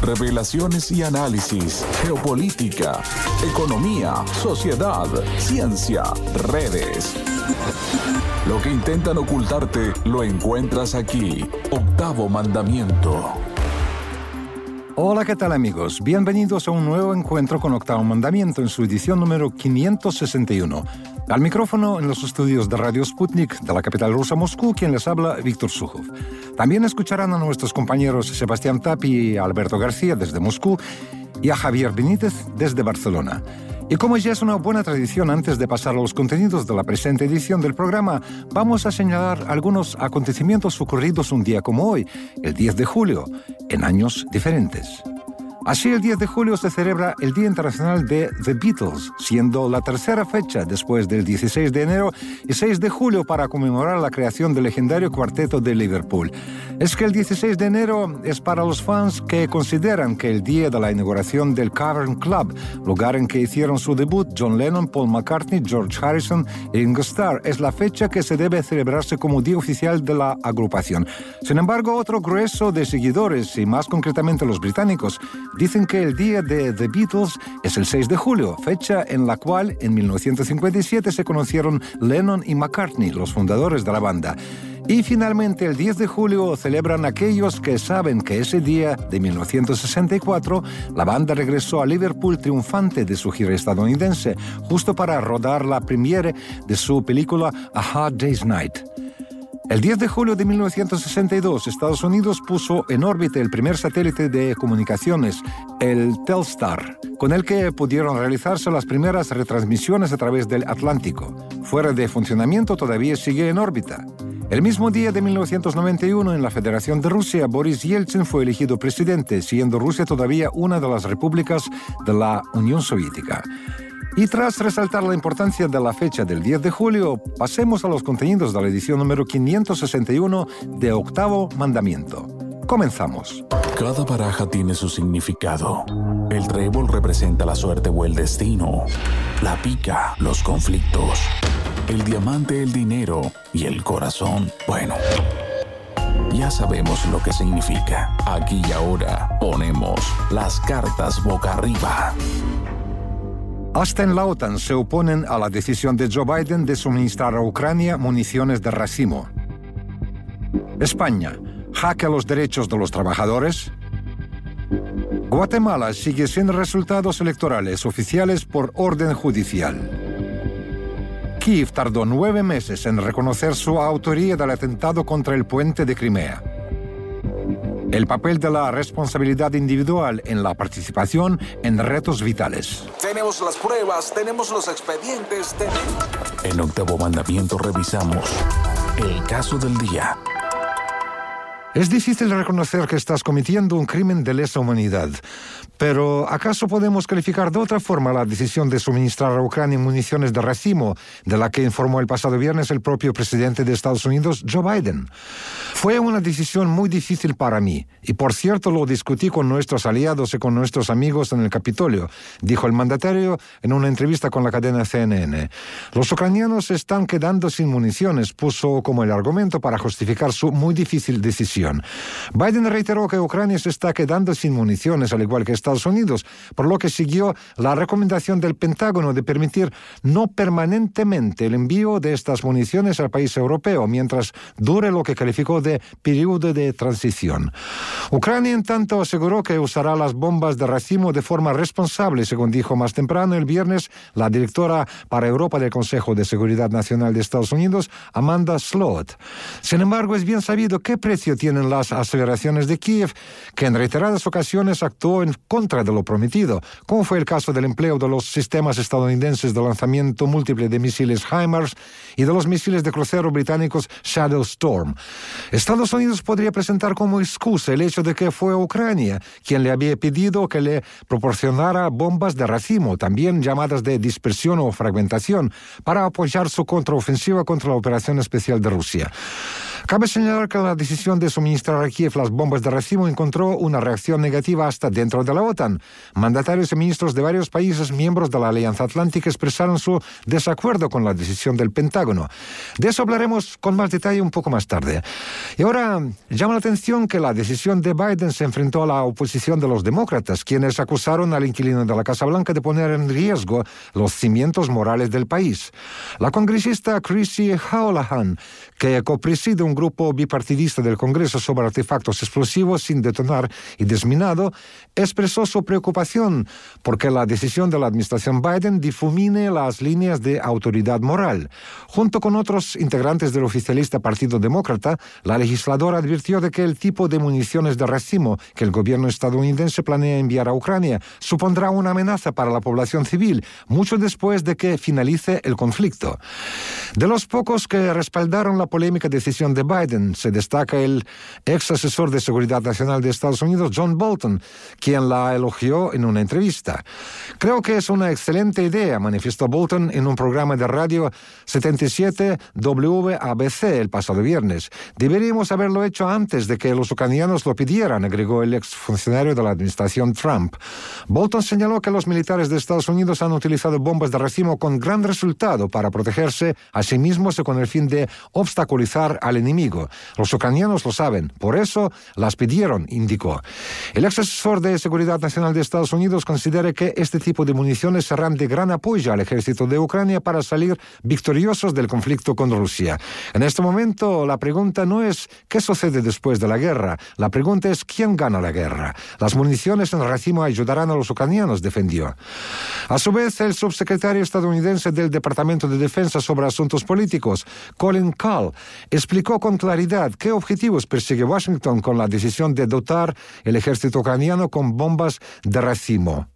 Revelaciones y análisis, geopolítica, economía, sociedad, ciencia, redes. Lo que intentan ocultarte lo encuentras aquí. Octavo Mandamiento. Hola, ¿qué tal amigos? Bienvenidos a un nuevo encuentro con Octavo Mandamiento en su edición número 561. Al micrófono en los estudios de Radio Sputnik de la capital rusa Moscú, quien les habla, Víctor Sukhov. También escucharán a nuestros compañeros Sebastián Tapi y Alberto García desde Moscú y a Javier Benítez desde Barcelona. Y como ya es una buena tradición, antes de pasar a los contenidos de la presente edición del programa, vamos a señalar algunos acontecimientos ocurridos un día como hoy, el 10 de julio, en años diferentes. Así, el 10 de julio se celebra el Día Internacional de The Beatles, siendo la tercera fecha después del 16 de enero y 6 de julio para conmemorar la creación del legendario cuarteto de Liverpool. Es que el 16 de enero es para los fans que consideran que el día de la inauguración del Cavern Club, lugar en que hicieron su debut John Lennon, Paul McCartney, George Harrison y Ringo Starr, es la fecha que se debe celebrarse como día oficial de la agrupación. Sin embargo, otro grueso de seguidores, y más concretamente los británicos, dicen que el día de The Beatles es el 6 de julio, fecha en la cual en 1957 se conocieron Lennon y McCartney, los fundadores de la banda. Y finalmente el 10 de julio celebran aquellos que saben que ese día de 1964 la banda regresó a Liverpool triunfante de su gira estadounidense, justo para rodar la premiere de su película A Hard Day's Night. El 10 de julio de 1962, Estados Unidos puso en órbita el primer satélite de comunicaciones, el Telstar, con el que pudieron realizarse las primeras retransmisiones a través del Atlántico. Fuera de funcionamiento, todavía sigue en órbita. El mismo día de 1991, en la Federación de Rusia, Boris Yeltsin fue elegido presidente, siendo Rusia todavía una de las repúblicas de la Unión Soviética. Y tras resaltar la importancia de la fecha del 10 de julio, pasemos a los contenidos de la edición número 561 de Octavo Mandamiento. Comenzamos. Cada baraja tiene su significado. El trébol representa la suerte o el destino. La pica, los conflictos. El diamante, el dinero. Y el corazón, bueno, ya sabemos lo que significa. Aquí y ahora ponemos las cartas boca arriba. Hasta en la OTAN se oponen a la decisión de Joe Biden de suministrar a Ucrania municiones de racimo. España, jaque a los derechos de los trabajadores. Guatemala sigue sin resultados electorales oficiales por orden judicial. Kiev tardó 9 meses en reconocer su autoría del atentado contra el puente de Crimea. El papel de la responsabilidad individual en la participación en retos vitales. Tenemos las pruebas, tenemos los expedientes, En Octavo Mandamiento revisamos el caso del día. Es difícil reconocer que estás cometiendo un crimen de lesa humanidad, pero ¿acaso podemos calificar de otra forma la decisión de suministrar a Ucrania municiones de racimo, de la que informó el pasado viernes el propio presidente de Estados Unidos, Joe Biden? Fue una decisión muy difícil para mí, y por cierto lo discutí con nuestros aliados y con nuestros amigos en el Capitolio, dijo el mandatario en una entrevista con la cadena CNN. Los ucranianos se están quedando sin municiones, puso como el argumento para justificar su muy difícil decisión. Biden reiteró que Ucrania se está quedando sin municiones, al igual que Estados Unidos, por lo que siguió la recomendación del Pentágono de permitir no permanentemente el envío de estas municiones al país europeo, mientras dure lo que calificó de periodo de transición. Ucrania, en tanto, aseguró que usará las bombas de racimo de forma responsable, según dijo más temprano el viernes la directora para Europa del Consejo de Seguridad Nacional de Estados Unidos, Amanda Sloat. Sin embargo, es bien sabido qué precio tienen las aceleraciones de Kiev, que en reiteradas ocasiones actuó en contra de lo prometido, como fue el caso del empleo de los sistemas estadounidenses de lanzamiento múltiple de misiles HIMARS y de los misiles de crucero británicos Shadow Storm. Estados Unidos podría presentar como excusa el hecho de que fue Ucrania quien le había pedido que le proporcionara bombas de racimo, también llamadas de dispersión o fragmentación, para apoyar su contraofensiva contra la operación especial de Rusia. Cabe señalar que la decisión de suministrar a Kiev las bombas de racimo encontró una reacción negativa hasta dentro de la OTAN. Mandatarios y ministros de varios países miembros de la Alianza Atlántica expresaron su desacuerdo con la decisión del Pentágono. De eso hablaremos con más detalle un poco más tarde. Y ahora llama la atención que la decisión de Biden se enfrentó a la oposición de los demócratas, quienes acusaron al inquilino de la Casa Blanca de poner en riesgo los cimientos morales del país. La congresista Chrissy Houlihan, que copreside un grupo bipartidista del Congreso sobre artefactos explosivos sin detonar y desminado, expresó su preocupación porque la decisión de la administración Biden difumine las líneas de autoridad moral. Junto con otros integrantes del oficialista Partido Demócrata, la legisladora advirtió de que el tipo de municiones de racimo que el gobierno estadounidense planea enviar a Ucrania supondrá una amenaza para la población civil, mucho después de que finalice el conflicto. De los pocos que respaldaron la polémica decisión de Biden, se destaca el ex asesor de Seguridad Nacional de Estados Unidos, John Bolton, quien la elogió en una entrevista. Creo que es una excelente idea, manifestó Bolton en un programa de radio 77 WABC el pasado viernes. Deberíamos haberlo hecho antes de que los ucranianos lo pidieran, agregó el exfuncionario de la administración Trump. Bolton señaló que los militares de Estados Unidos han utilizado bombas de racimo con gran resultado para protegerse a sí mismos y con el fin de obstaculizar al enemigo. Los ucranianos lo saben, por eso las pidieron, indicó. El ex asesor de Seguridad Nacional de Estados Unidos considera que este tipo de municiones serán de gran apoyo al ejército de Ucrania para salir victoriosos del conflicto con Rusia. En este momento, la pregunta no es ¿qué sucede después de la guerra? La pregunta es ¿quién gana la guerra? Las municiones en racimo ayudarán a los ucranianos, defendió. A su vez, el subsecretario estadounidense del Departamento de Defensa sobre Asuntos Políticos, Colin Kahl, explicó con claridad qué objetivos persigue Washington con la decisión de dotar el ejército ucraniano con bombas de racimo.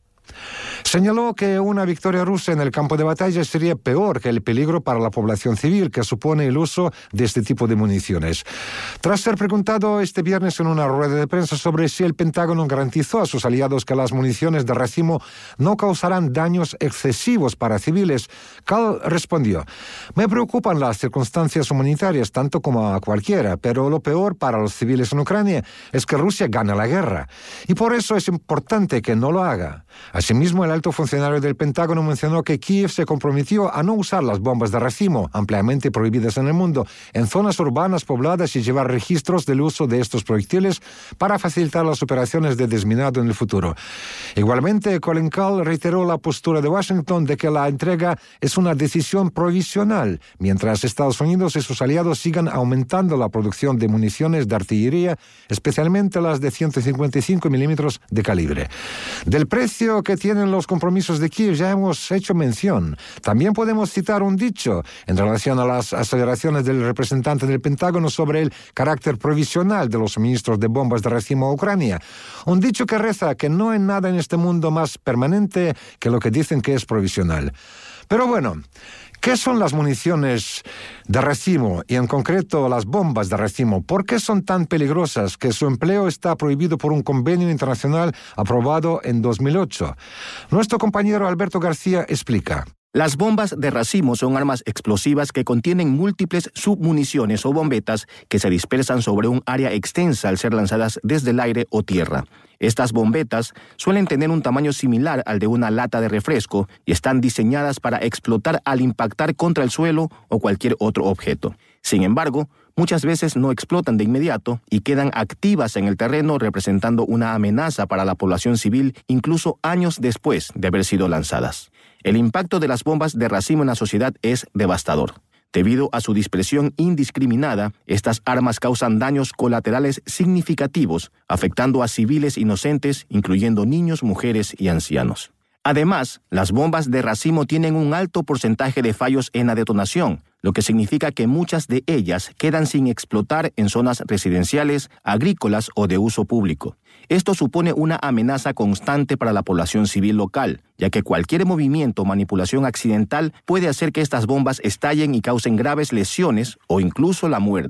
Señaló que una victoria rusa en el campo de batalla sería peor que el peligro para la población civil que supone el uso de este tipo de municiones. Tras ser preguntado este viernes en una rueda de prensa sobre si el Pentágono garantizó a sus aliados que las municiones de racimo no causarán daños excesivos para civiles, Kahl respondió: «Me preocupan las circunstancias humanitarias tanto como a cualquiera, pero lo peor para los civiles en Ucrania es que Rusia gana la guerra, y por eso es importante que no lo haga». Asimismo, el alto funcionario del Pentágono mencionó que Kiev se comprometió a no usar las bombas de racimo, ampliamente prohibidas en el mundo, en zonas urbanas pobladas y llevar registros del uso de estos proyectiles para facilitar las operaciones de desminado en el futuro. Igualmente, Colin Kahl reiteró la postura de Washington de que la entrega es una decisión provisional, mientras Estados Unidos y sus aliados sigan aumentando la producción de municiones de artillería, especialmente las de 155 milímetros de calibre. Del precio que tienen los compromisos de Kiev ya hemos hecho mención. También podemos citar un dicho en relación a las aceleraciones del representante del Pentágono sobre el carácter provisional de los suministros de bombas de racimo a Ucrania. Un dicho que reza que no hay nada en este mundo más permanente que lo que dicen que es provisional. Pero bueno, ¿qué son las municiones de racimo y en concreto las bombas de racimo? ¿Por qué son tan peligrosas que su empleo está prohibido por un convenio internacional aprobado en 2008? Nuestro compañero Alberto García explica. Las bombas de racimo son armas explosivas que contienen múltiples submuniciones o bombetas que se dispersan sobre un área extensa al ser lanzadas desde el aire o tierra. Estas bombetas suelen tener un tamaño similar al de una lata de refresco y están diseñadas para explotar al impactar contra el suelo o cualquier otro objeto. Sin embargo, muchas veces no explotan de inmediato y quedan activas en el terreno, representando una amenaza para la población civil incluso años después de haber sido lanzadas. El impacto de las bombas de racimo en la sociedad es devastador. Debido a su dispersión indiscriminada, estas armas causan daños colaterales significativos, afectando a civiles inocentes, incluyendo niños, mujeres y ancianos. Además, las bombas de racimo tienen un alto porcentaje de fallos en la detonación, lo que significa que muchas de ellas quedan sin explotar en zonas residenciales, agrícolas o de uso público. Esto supone una amenaza constante para la población civil local, ya que cualquier movimiento o manipulación accidental puede hacer que estas bombas estallen y causen graves lesiones o incluso la muerte.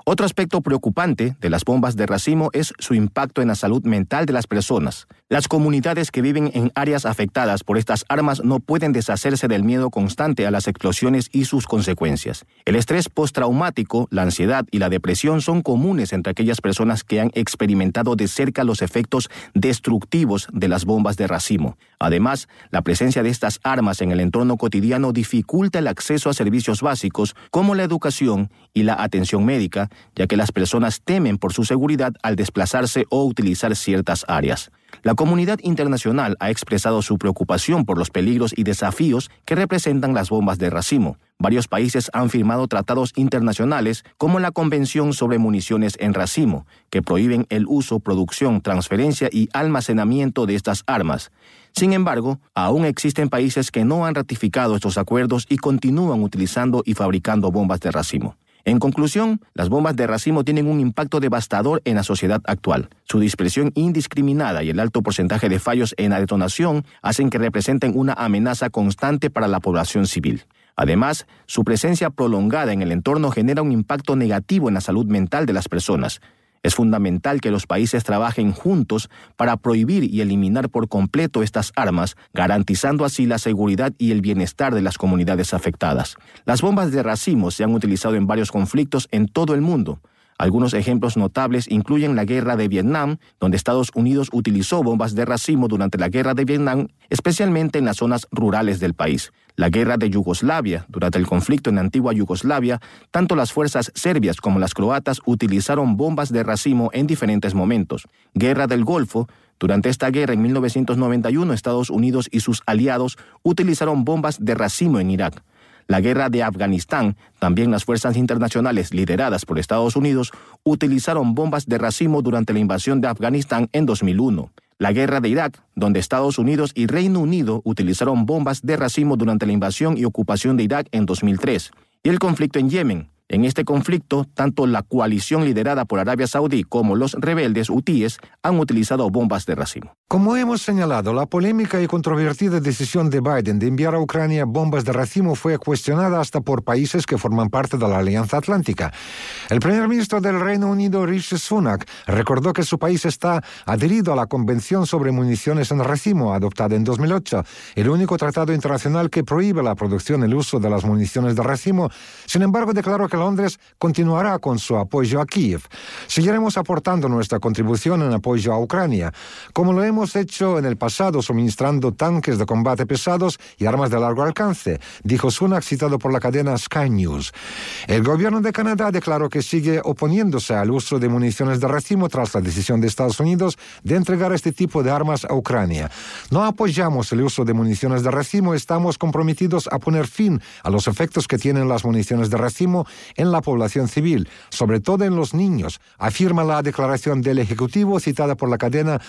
Otro aspecto preocupante de las bombas de racimo es su impacto en la salud mental de las personas. Las comunidades que viven en áreas afectadas por estas armas no pueden deshacerse del miedo constante a las explosiones y sus consecuencias. El estrés postraumático, la ansiedad y la depresión son comunes entre aquellas personas que han experimentado de cerca los efectos destructivos de las bombas de racimo. Además, la presencia de estas armas en el entorno cotidiano dificulta el acceso a servicios básicos como la educación y la atención médica, ya que las personas temen por su seguridad al desplazarse o utilizar ciertas áreas. La comunidad internacional ha expresado su preocupación por los peligros y desafíos que representan las bombas de racimo. Varios países han firmado tratados internacionales como la Convención sobre Municiones en Racimo, que prohíben el uso, producción, transferencia y almacenamiento de estas armas. Sin embargo, aún existen países que no han ratificado estos acuerdos y continúan utilizando y fabricando bombas de racimo. En conclusión, las bombas de racimo tienen un impacto devastador en la sociedad actual. Su dispersión indiscriminada y el alto porcentaje de fallos en la detonación hacen que representen una amenaza constante para la población civil. Además, su presencia prolongada en el entorno genera un impacto negativo en la salud mental de las personas. Es fundamental que los países trabajen juntos para prohibir y eliminar por completo estas armas, garantizando así la seguridad y el bienestar de las comunidades afectadas. Las bombas de racimo se han utilizado en varios conflictos en todo el mundo. Algunos ejemplos notables incluyen la Guerra de Vietnam, donde Estados Unidos utilizó bombas de racimo durante la Guerra de Vietnam, especialmente en las zonas rurales del país. La Guerra de Yugoslavia, durante el conflicto en la antigua Yugoslavia, tanto las fuerzas serbias como las croatas utilizaron bombas de racimo en diferentes momentos. Guerra del Golfo. Durante esta guerra, en 1991, Estados Unidos y sus aliados utilizaron bombas de racimo en Irak. La Guerra de Afganistán, también las fuerzas internacionales lideradas por Estados Unidos utilizaron bombas de racimo durante la invasión de Afganistán en 2001. La Guerra de Irak, donde Estados Unidos y Reino Unido utilizaron bombas de racimo durante la invasión y ocupación de Irak en 2003. Y el conflicto en Yemen. En este conflicto, tanto la coalición liderada por Arabia Saudí como los rebeldes hutíes han utilizado bombas de racimo. Como hemos señalado, la polémica y controvertida decisión de Biden de enviar a Ucrania bombas de racimo fue cuestionada hasta por países que forman parte de la Alianza Atlántica. El primer ministro del Reino Unido, Rishi Sunak, recordó que su país está adherido a la Convención sobre Municiones en Racimo, adoptada en 2008, el único tratado internacional que prohíbe la producción y el uso de las municiones de racimo. Sin embargo, declaró que Londres continuará con su apoyo a Kiev. Seguiremos aportando nuestra contribución en apoyo a Ucrania, como lo hemos hecho en el pasado, suministrando tanques de combate pesados y armas de largo alcance, dijo Sunak, citado por la cadena Sky News. El gobierno de Canadá declaró que sigue oponiéndose al uso de municiones de racimo tras la decisión de Estados Unidos de entregar este tipo de armas a Ucrania. No apoyamos el uso de municiones de racimo, estamos comprometidos a poner fin a los efectos que tienen las municiones de racimo en la población civil, sobre todo en los niños, afirma la declaración del Ejecutivo citada por la cadena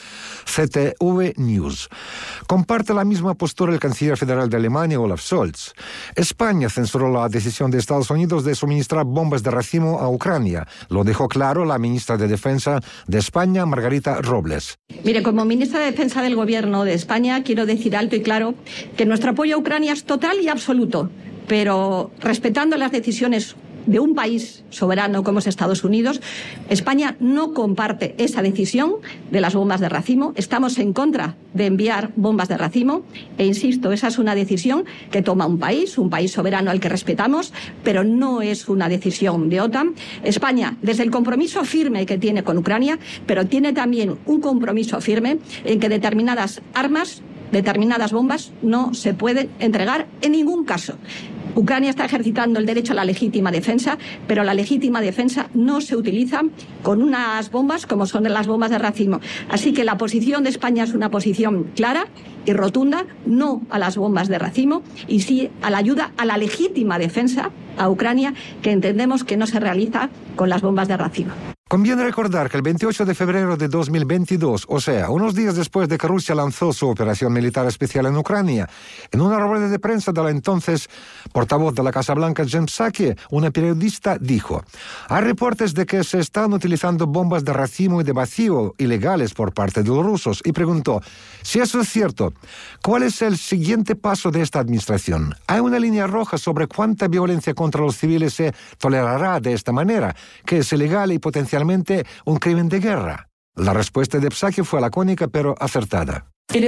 CTV News. Comparte la misma postura el canciller federal de Alemania, Olaf Scholz. España censuró la decisión de Estados Unidos de suministrar bombas de racimo a Ucrania. Lo dejó claro la ministra de Defensa de España, Margarita Robles. Mire, como ministra de Defensa del Gobierno de España, quiero decir alto y claro que nuestro apoyo a Ucrania es total y absoluto, pero respetando las decisiones de un país soberano como es Estados Unidos. España no comparte esa decisión de las bombas de racimo. Estamos en contra de enviar bombas de racimo e insisto, esa es una decisión que toma un país soberano al que respetamos, pero no es una decisión de OTAN. España, desde el compromiso firme que tiene con Ucrania, pero tiene también un compromiso firme en que determinadas armas, determinadas bombas no se pueden entregar en ningún caso. Ucrania está ejercitando el derecho a la legítima defensa, pero la legítima defensa no se utiliza con unas bombas como son las bombas de racimo. Así que la posición de España es una posición clara y rotunda, no a las bombas de racimo y sí a la ayuda a la legítima defensa a Ucrania, que entendemos que no se realiza con las bombas de racimo. Conviene recordar que el 28 de febrero de 2022, o sea, unos días después de que Rusia lanzó su operación militar especial en Ucrania, en una rueda de prensa de la entonces portavoz de la Casa Blanca, Jen Psaki, una periodista dijo: hay reportes de que se están utilizando bombas de racimo y de vacío ilegales por parte de los rusos, y preguntó: si eso es cierto, ¿cuál es el siguiente paso de esta administración? ¿Hay una línea roja sobre cuánta violencia contra los civiles se tolerará de esta manera, que es ilegal y potencialmente un crimen de guerra? La respuesta de Psaki fue lacónica pero acertada.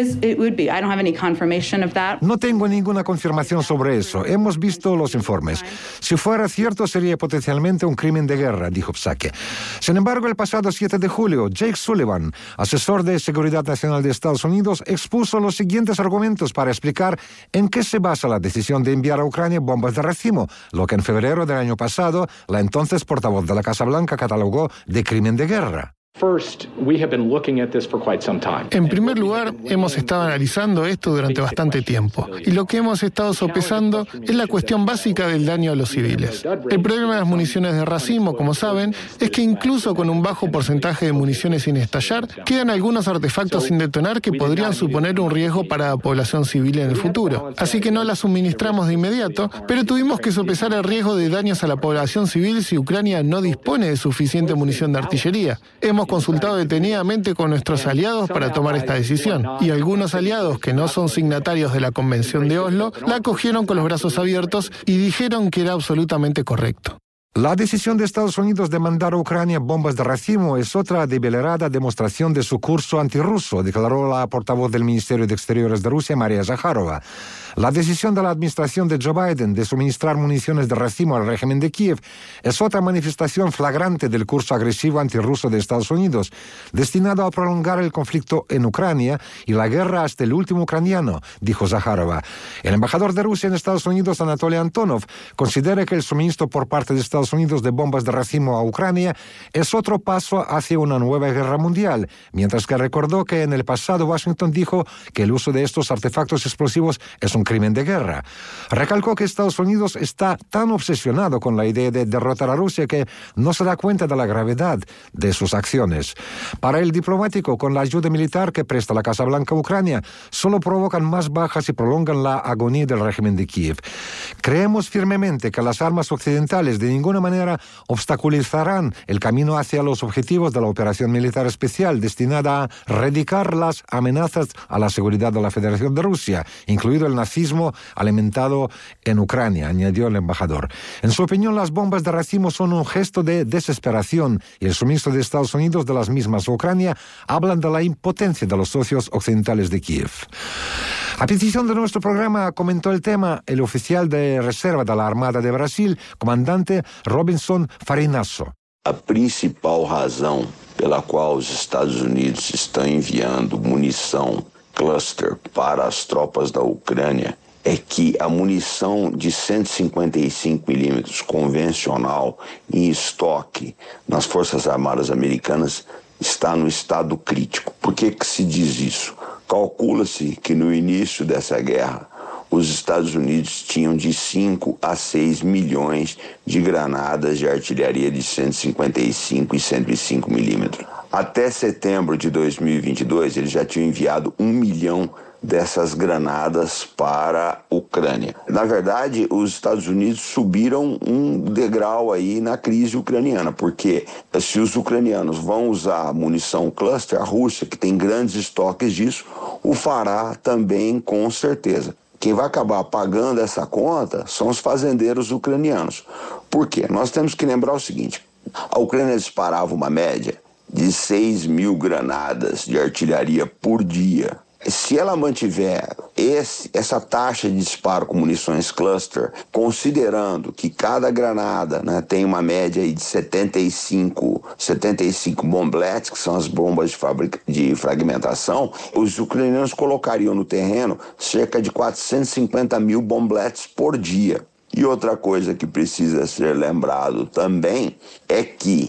No tengo ninguna confirmación sobre eso. Hemos visto los informes. Si fuera cierto, sería potencialmente un crimen de guerra, dijo Psaki. Sin embargo, el pasado 7 de julio, Jake Sullivan, asesor de Seguridad Nacional de Estados Unidos, expuso los siguientes argumentos para explicar en qué se basa la decisión de enviar a Ucrania bombas de racimo, lo que en febrero del año pasado la entonces portavoz de la Casa Blanca catalogó de crimen de guerra. En primer lugar, hemos estado analizando esto durante bastante tiempo, y lo que hemos estado sopesando es la cuestión básica del daño a los civiles. El problema de las municiones de racimo, como saben, es que incluso con un bajo porcentaje de municiones sin estallar, quedan algunos artefactos sin detonar que podrían suponer un riesgo para la población civil en el futuro. Así que no las suministramos de inmediato, pero tuvimos que sopesar el riesgo de daños a la población civil si Ucrania no dispone de suficiente munición de artillería. Hemos consultado detenidamente con nuestros aliados para tomar esta decisión, y algunos aliados que no son signatarios de la Convención de Oslo la acogieron con los brazos abiertos y dijeron que era absolutamente correcto. La decisión de Estados Unidos de mandar a Ucrania bombas de racimo es otra deliberada demostración de su curso antirruso, declaró la portavoz del Ministerio de Exteriores de Rusia, María Zakharova. La decisión de la administración de Joe Biden de suministrar municiones de racimo al régimen de Kiev es otra manifestación flagrante del curso agresivo antirruso de Estados Unidos, destinado a prolongar el conflicto en Ucrania y la guerra hasta el último ucraniano, dijo Zakharova. El embajador de Rusia en Estados Unidos, Anatoly Antonov, considera que el suministro por parte de Estados Unidos de bombas de racimo a Ucrania es otro paso hacia una nueva guerra mundial, mientras que recordó que en el pasado Washington dijo que el uso de estos artefactos explosivos es un crimen de guerra. Recalcó que Estados Unidos está tan obsesionado con la idea de derrotar a Rusia que no se da cuenta de la gravedad de sus acciones. Para el diplomático, con la ayuda militar que presta la Casa Blanca a Ucrania, solo provocan más bajas y prolongan la agonía del régimen de Kiev. Creemos firmemente que las armas occidentales de ninguna manera obstaculizarán el camino hacia los objetivos de la operación militar especial destinada a erradicar las amenazas a la seguridad de la Federación de Rusia, incluido el nazismo alimentado en Ucrania, añadió el embajador. En su opinión, las bombas de racimo son un gesto de desesperación y el suministro de Estados Unidos de las mismas a Ucrania hablan de la impotencia de los socios occidentales de Kiev. A petición de nuestro programa comentó el tema el oficial de reserva de la Armada de Brasil, comandante Robinson Farinasso. A principal razão pela qual os Estados Unidos estão enviando munição cluster para as tropas da Ucrânia é que a munição de 155 milímetros convencional em estoque nas Forças Armadas Americanas está no estado crítico. Por que se diz isso? Calcula-se que no início dessa guerra os Estados Unidos tinham de 5 a 6 milhões de granadas de artilharia de 155 e 105 milímetros. Até setembro de 2022, eles já tinham enviado 1 milhão dessas granadas para a Ucrânia. Na verdade, os Estados Unidos subiram um degrau aí na crise ucraniana, porque se os ucranianos vão usar munição cluster, a Rússia, que tem grandes estoques disso, o fará também com certeza. Quem vai acabar pagando essa conta são os fazendeiros ucranianos. Por quê? Nós temos que lembrar o seguinte, a Ucrânia disparava uma média de 6 mil granadas de artilharia por dia. Se ela mantiver essa taxa de disparo com munições cluster, considerando que cada granada, né, tem uma média aí de 75 bomblets, que são as bombas de fragmentação, os ucranianos colocariam no terreno cerca de 450 mil bomblets por dia. E outra coisa que precisa ser lembrado também é que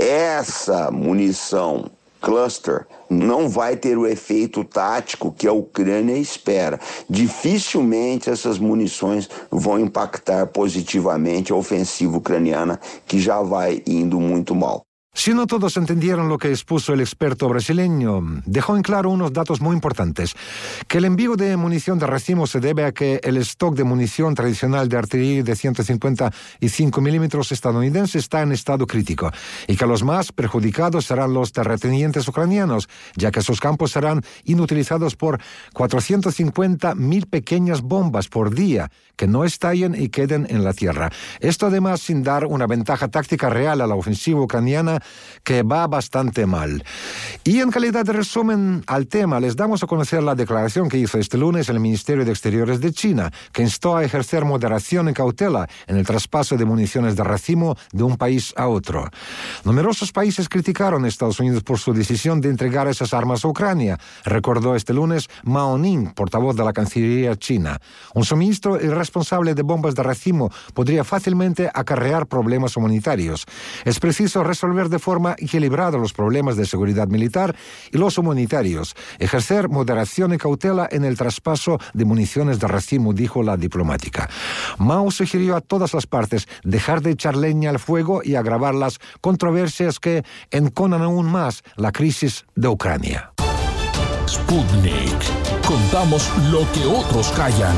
essa munição cluster não vai ter o efeito tático que a Ucrânia espera. Dificilmente essas munições vão impactar positivamente a ofensiva ucraniana, que já vai indo muito mal. Si no todos entendieron lo que expuso el experto brasileño, dejó en claro unos datos muy importantes. Que el envío de munición de racimo se debe a que el stock de munición tradicional de artillería de 155 milímetros estadounidense está en estado crítico y que los más perjudicados serán los terratenientes ucranianos, ya que sus campos serán inutilizados por 450.000 pequeñas bombas por día que no estallen y queden en la tierra. Esto además sin dar una ventaja táctica real a la ofensiva ucraniana, que va bastante mal. Y en calidad de resumen al tema, les damos a conocer la declaración que hizo este lunes el Ministerio de Exteriores de China, que instó a ejercer moderación y cautela en el traspaso de municiones de racimo de un país a otro. Numerosos países criticaron a Estados Unidos por su decisión de entregar esas armas a Ucrania, recordó este lunes Mao Ning, portavoz de la Cancillería china. Un suministro irresponsable de bombas de racimo podría fácilmente acarrear problemas humanitarios. Es preciso resolver de forma equilibrada los problemas de seguridad militar y los humanitarios. Ejercer moderación y cautela en el traspaso de municiones de racimo, dijo la diplomática. Mao sugirió a todas las partes dejar de echar leña al fuego y agravar las controversias que enconan aún más la crisis de Ucrania. Sputnik. Contamos lo que otros callan.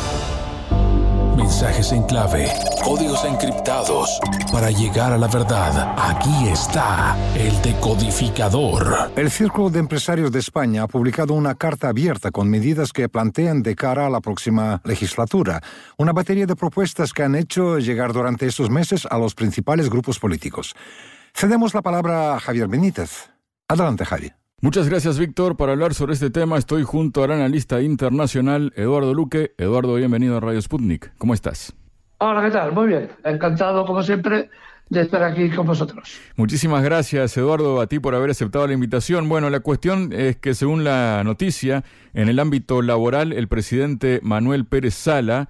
Mensajes en clave, códigos encriptados. Para llegar a la verdad, aquí está el decodificador. El Círculo de Empresarios de España ha publicado una carta abierta con medidas que plantean de cara a la próxima legislatura. Una batería de propuestas que han hecho llegar durante estos meses a los principales grupos políticos. Cedemos la palabra a Javier Benítez. Adelante, Javi. Muchas gracias, Víctor. Para hablar sobre este tema estoy junto al analista internacional Eduardo Luque. Eduardo, bienvenido a Radio Sputnik. ¿Cómo estás? Hola, ¿qué tal? Muy bien. Encantado, como siempre, de estar aquí con vosotros. Muchísimas gracias, Eduardo, a ti por haber aceptado la invitación. Bueno, la cuestión es que, según la noticia, en el ámbito laboral, el presidente Manuel Pérez Sala,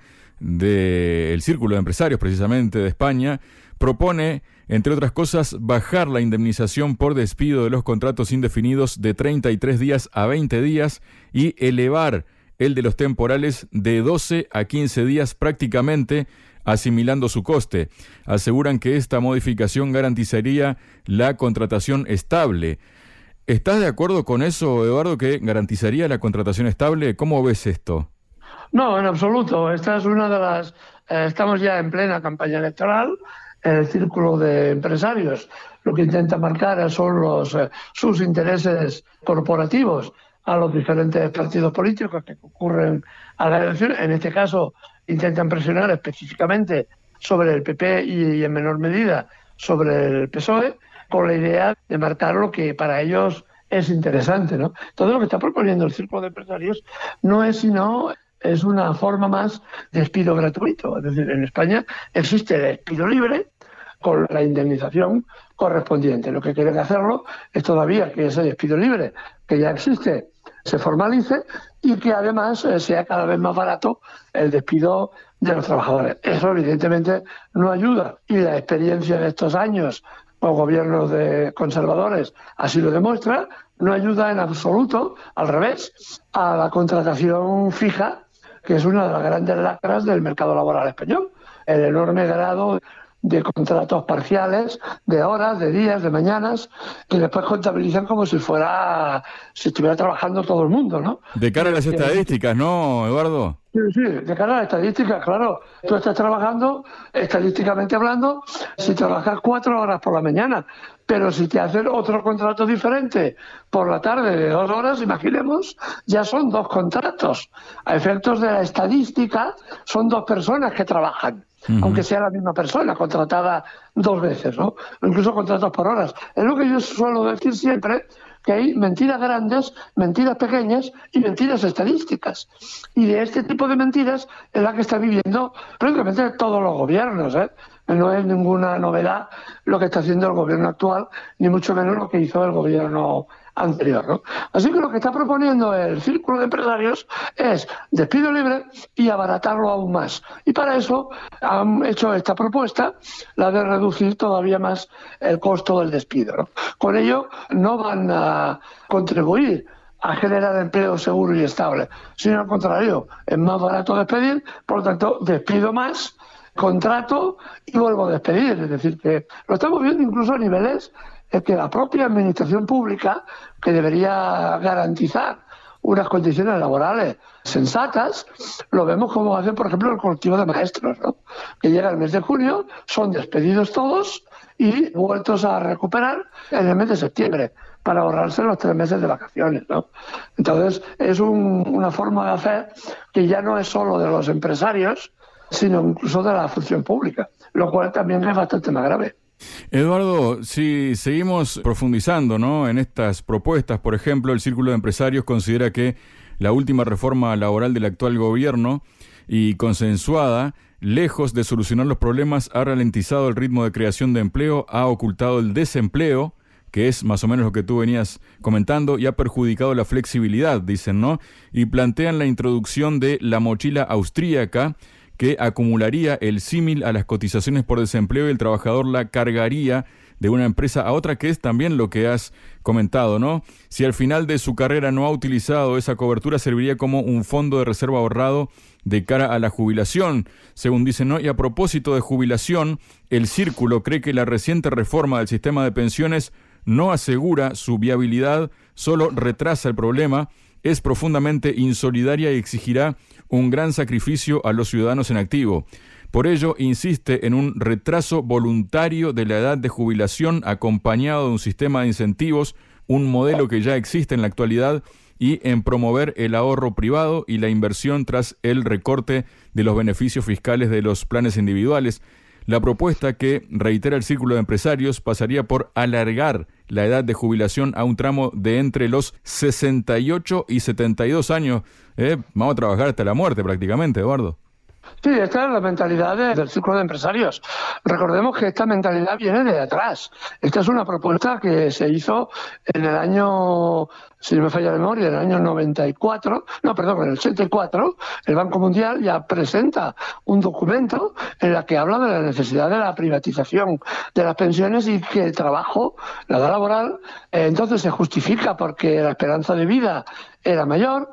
del Círculo de Empresarios, precisamente, de España, propone, entre otras cosas, bajar la indemnización por despido de los contratos indefinidos de 33 días a 20 días y elevar el de los temporales de 12 a 15 días prácticamente, asimilando su coste. Aseguran que esta modificación garantizaría la contratación estable. ¿Estás de acuerdo con eso, Eduardo, que garantizaría la contratación estable? ¿Cómo ves esto? No, en absoluto. Esta es una de las... estamos ya en plena campaña electoral. El Círculo de Empresarios lo que intenta marcar son sus intereses corporativos a los diferentes partidos políticos que concurren a la elección. En este caso, intentan presionar específicamente sobre el PP y en menor medida sobre el PSOE, con la idea de marcar lo que para ellos es interesante, ¿no? Todo lo que está proponiendo el Círculo de Empresarios no es sino... es una forma más de despido gratuito. Es decir, en España existe el despido libre con la indemnización correspondiente. Lo que quieren hacerlo es todavía que ese despido libre, que ya existe, se formalice y que además sea cada vez más barato el despido de los trabajadores. Eso evidentemente no ayuda y la experiencia de estos años con gobiernos de conservadores así lo demuestra, no ayuda en absoluto, al revés, a la contratación fija, que es una de las grandes lacras del mercado laboral español. El enorme grado de contratos parciales, de horas, de días, de mañanas, que después contabilizan como si estuviera trabajando todo el mundo, ¿no? De cara a las estadísticas, ¿no, Eduardo? Sí, de cara a las estadísticas, claro. Tú estás trabajando, estadísticamente hablando, si trabajas 4 horas por la mañana, pero si te hacen otro contrato diferente por la tarde de 2 horas, imaginemos, ya son 2 contratos. A efectos de la estadística, son 2 personas que trabajan. Aunque sea la misma persona, contratada 2 veces, ¿no? O incluso contratos por horas. Es lo que yo suelo decir siempre, que hay mentiras grandes, mentiras pequeñas y mentiras estadísticas. Y de este tipo de mentiras es la que está viviendo prácticamente todos los gobiernos, ¿eh? No es ninguna novedad lo que está haciendo el gobierno actual, ni mucho menos lo que hizo el gobierno anterior, ¿no? Así que lo que está proponiendo el Círculo de Empresarios es despido libre y abaratarlo aún más. Y para eso han hecho esta propuesta, la de reducir todavía más el costo del despido, ¿no? Con ello no van a contribuir a generar empleo seguro y estable, sino al contrario, es más barato despedir, por lo tanto despido más, contrato y vuelvo a despedir. Es decir, que lo estamos viendo incluso a niveles es que la propia administración pública, que debería garantizar unas condiciones laborales sensatas, lo vemos como hace, por ejemplo, el colectivo de maestros, ¿no? Que llega el mes de junio, son despedidos todos y vueltos a recuperar en el mes de septiembre para ahorrarse los 3 meses de vacaciones, ¿no? Entonces, es una forma de hacer que ya no es solo de los empresarios, sino incluso de la función pública, lo cual también es bastante más grave. Eduardo, si seguimos profundizando, ¿no?, en estas propuestas, por ejemplo, el Círculo de Empresarios considera que la última reforma laboral del actual gobierno y consensuada, lejos de solucionar los problemas, ha ralentizado el ritmo de creación de empleo, ha ocultado el desempleo, que es más o menos lo que tú venías comentando, y ha perjudicado la flexibilidad, dicen, ¿no? Y plantean la introducción de la mochila austríaca, que acumularía el símil a las cotizaciones por desempleo y el trabajador la cargaría de una empresa a otra, que es también lo que has comentado, ¿no? Si al final de su carrera no ha utilizado esa cobertura, serviría como un fondo de reserva ahorrado de cara a la jubilación, según dicen, ¿no? Y a propósito de jubilación, el Círculo cree que la reciente reforma del sistema de pensiones no asegura su viabilidad, solo retrasa el problema, es profundamente insolidaria y exigirá un gran sacrificio a los ciudadanos en activo. Por ello, insiste en un retraso voluntario de la edad de jubilación acompañado de un sistema de incentivos, un modelo que ya existe en la actualidad, y en promover el ahorro privado y la inversión tras el recorte de los beneficios fiscales de los planes individuales. La propuesta, que reitera el Círculo de Empresarios, pasaría por alargar la edad de jubilación a un tramo de entre los 68 y 72 años. Vamos a trabajar hasta la muerte prácticamente, Eduardo. Sí, esta es la mentalidad del Círculo de Empresarios. Recordemos que esta mentalidad viene de atrás. Esta es una propuesta que se hizo en el año, si no me falla la memoria, en el año en el 84, el Banco Mundial ya presenta un documento en el que habla de la necesidad de la privatización de las pensiones y que el trabajo, la edad laboral, entonces se justifica porque la esperanza de vida era mayor,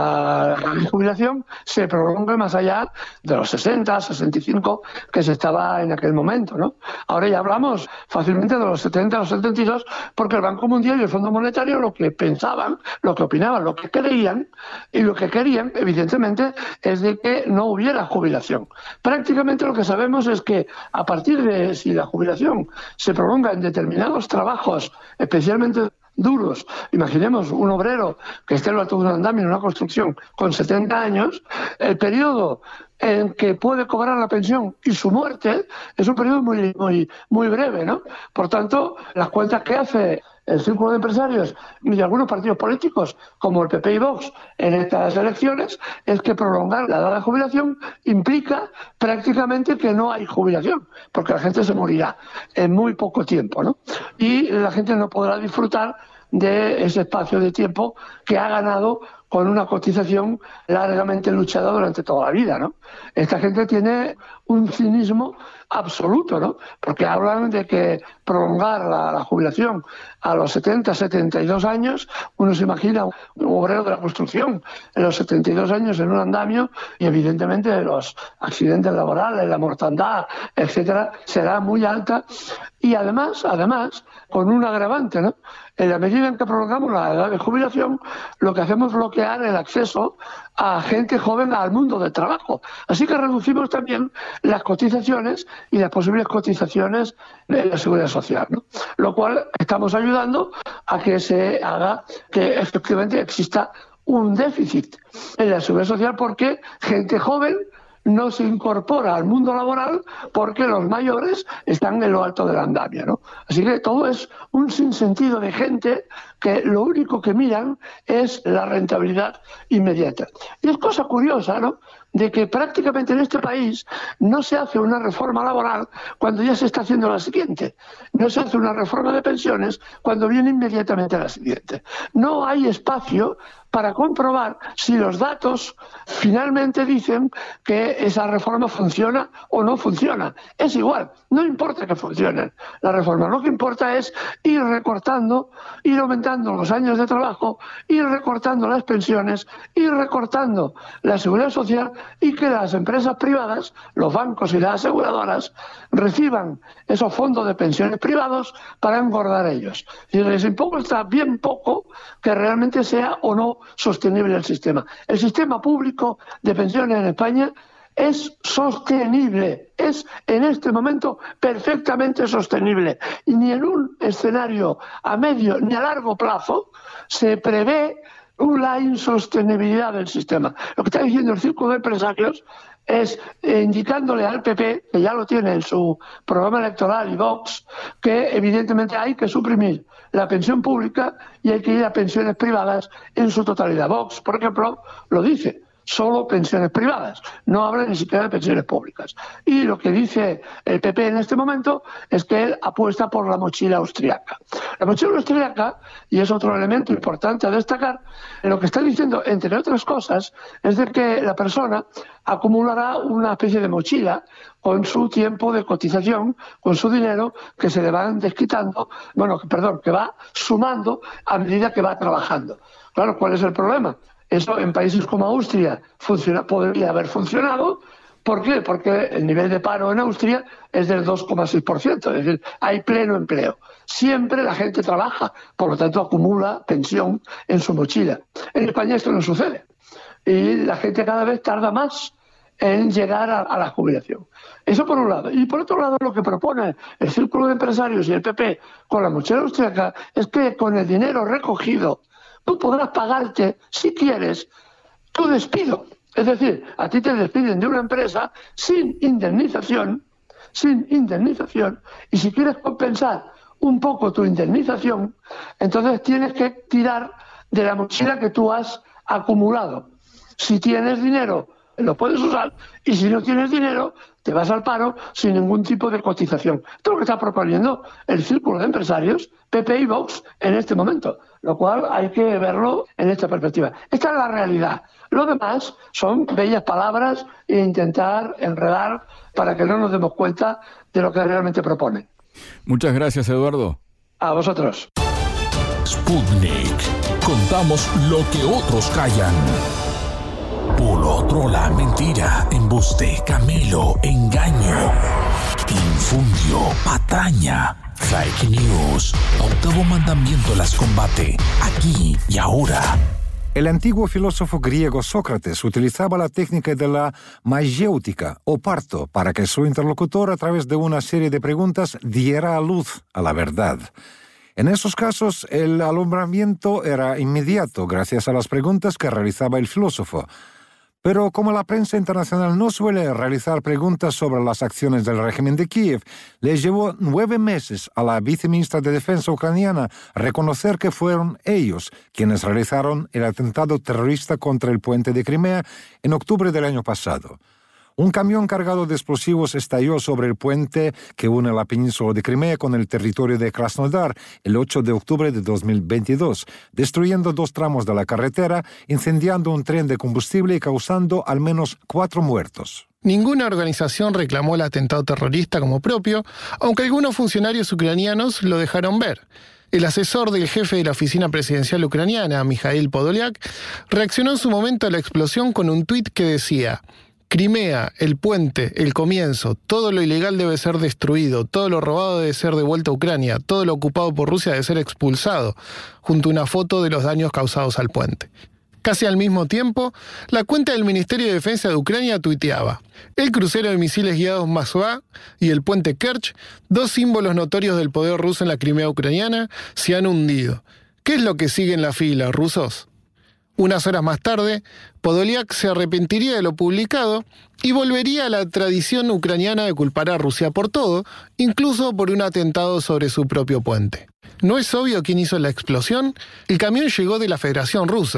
la jubilación se prolonga más allá de los 60, 65 que se estaba en aquel momento, ¿no? Ahora ya hablamos fácilmente de los 70, los 72, porque el Banco Mundial y el Fondo Monetario lo que pensaban, lo que opinaban, lo que creían y lo que querían, evidentemente, es de que no hubiera jubilación. Prácticamente lo que sabemos es que a partir de si la jubilación se prolonga en determinados trabajos, especialmente duros, imaginemos un obrero que esté en lo alto de un andamio en una construcción con 70 años, el periodo en que puede cobrar la pensión y su muerte es un periodo muy breve, ¿no? Por tanto, las cuentas que hace el Círculo de Empresarios y de algunos partidos políticos, como el PP y Vox, en estas elecciones, es que prolongar la edad de jubilación implica prácticamente que no hay jubilación, porque la gente se morirá en muy poco tiempo, ¿no? Y la gente no podrá disfrutar de ese espacio de tiempo que ha ganado con una cotización largamente luchada durante toda la vida, ¿no? Esta gente tiene un cinismo absoluto, ¿no? Porque hablan de que prolongar la jubilación a los 70, 72 años, uno se imagina un obrero de la construcción en los 72 años en un andamio y evidentemente los accidentes laborales, la mortandad, etcétera, será muy alta y además, con un agravante, ¿no? En la medida en que prolongamos la edad de jubilación, lo que hacemos es bloquear el acceso a gente joven al mundo del trabajo. Así que reducimos también las cotizaciones y las posibles cotizaciones de la Seguridad Social, ¿no? Lo cual estamos ayudando a que se haga que efectivamente exista un déficit en la Seguridad Social porque gente joven no se incorpora al mundo laboral porque los mayores están en lo alto del andamio, ¿no? Así que todo es un sinsentido de gente que lo único que miran es la rentabilidad inmediata. Y es cosa curiosa, ¿no?, de que prácticamente en este país no se hace una reforma laboral cuando ya se está haciendo la siguiente. No se hace una reforma de pensiones cuando viene inmediatamente la siguiente. No hay espacio para comprobar si los datos finalmente dicen que esa reforma funciona o no funciona. Es igual, no importa que funcionen las reformas, lo que importa es ir recortando, ir aumentando los años de trabajo, ir recortando las pensiones, ir recortando la seguridad social y que las empresas privadas, los bancos y las aseguradoras reciban esos fondos de pensiones privados para engordar ellos. Y les importa bien poco que realmente sea o no sostenible el sistema. El sistema público de pensiones en España es sostenible, es en este momento perfectamente sostenible. Y ni en un escenario a medio ni a largo plazo se prevé la insostenibilidad del sistema. Lo que está diciendo el Círculo de Empresarios es indicándole al PP, que ya lo tiene en su programa electoral y Vox, que evidentemente hay que suprimir la pensión pública y hay que ir a pensiones privadas en su totalidad. Vox, por ejemplo, lo dice, solo pensiones privadas, no habla ni siquiera de pensiones públicas. Y lo que dice el PP en este momento es que él apuesta por la mochila austriaca. La mochila austriaca, y es otro elemento importante a destacar, lo que está diciendo, entre otras cosas, es de que la persona acumulará una especie de mochila con su tiempo de cotización, con su dinero que se le van desquitando, que va sumando a medida que va trabajando. Claro, ¿cuál es el problema? Eso en países como Austria podría haber funcionado. ¿Por qué? Porque el nivel de paro en Austria es del 2,6%, es decir, hay pleno empleo. Siempre la gente trabaja, por lo tanto acumula pensión en su mochila. En España esto no sucede y la gente cada vez tarda más en llegar a la jubilación. Eso por un lado. Y por otro lado, lo que propone el Círculo de Empresarios y el PP con la mochila austriaca es que con el dinero recogido tú podrás pagarte, si quieres, tu despido. Es decir, a ti te despiden de una empresa sin indemnización, y si quieres compensar un poco tu indemnización, entonces tienes que tirar de la mochila que tú has acumulado. Si tienes dinero, lo puedes usar, y si no tienes dinero, te vas al paro sin ningún tipo de cotización. Esto es lo que está proponiendo el Círculo de Empresarios, PP y Vox, en este momento, lo cual hay que verlo en esta perspectiva. Esta es la realidad. Lo demás son bellas palabras e intentar enredar para que no nos demos cuenta de lo que realmente proponen. Muchas gracias, Eduardo. A vosotros. Sputnik. Contamos lo que otros callan. Por otro, la mentira, embuste, camelo, engaño, infundio, patraña, fake news. Octavo mandamiento las combate, aquí y ahora. El antiguo filósofo griego Sócrates utilizaba la técnica de la mayéutica o parto para que su interlocutor, a través de una serie de preguntas, diera a luz a la verdad. En esos casos, el alumbramiento era inmediato gracias a las preguntas que realizaba el filósofo. Pero como la prensa internacional no suele realizar preguntas sobre las acciones del régimen de Kiev, le llevó 9 meses a la viceministra de Defensa ucraniana reconocer que fueron ellos quienes realizaron el atentado terrorista contra el puente de Crimea en octubre del año pasado. Un camión cargado de explosivos estalló sobre el puente que une la península de Crimea con el territorio de Krasnodar el 8 de octubre de 2022, destruyendo 2 tramos de la carretera, incendiando un tren de combustible y causando al menos 4 muertos. Ninguna organización reclamó el atentado terrorista como propio, aunque algunos funcionarios ucranianos lo dejaron ver. El asesor del jefe de la oficina presidencial ucraniana, Mikhail Podolyak, reaccionó en su momento a la explosión con un tuit que decía: Crimea, el puente, el comienzo, todo lo ilegal debe ser destruido, todo lo robado debe ser devuelto a Ucrania, todo lo ocupado por Rusia debe ser expulsado, junto a una foto de los daños causados al puente. Casi al mismo tiempo, la cuenta del Ministerio de Defensa de Ucrania tuiteaba: el crucero de misiles guiados Moskva y el puente Kerch, 2 símbolos notorios del poder ruso en la Crimea ucraniana, se han hundido. ¿Qué es lo que sigue en la fila, rusos? Unas horas más tarde, Podolyak se arrepentiría de lo publicado y volvería a la tradición ucraniana de culpar a Rusia por todo, incluso por un atentado sobre su propio puente. ¿No es obvio quién hizo la explosión? El camión llegó de la Federación Rusa.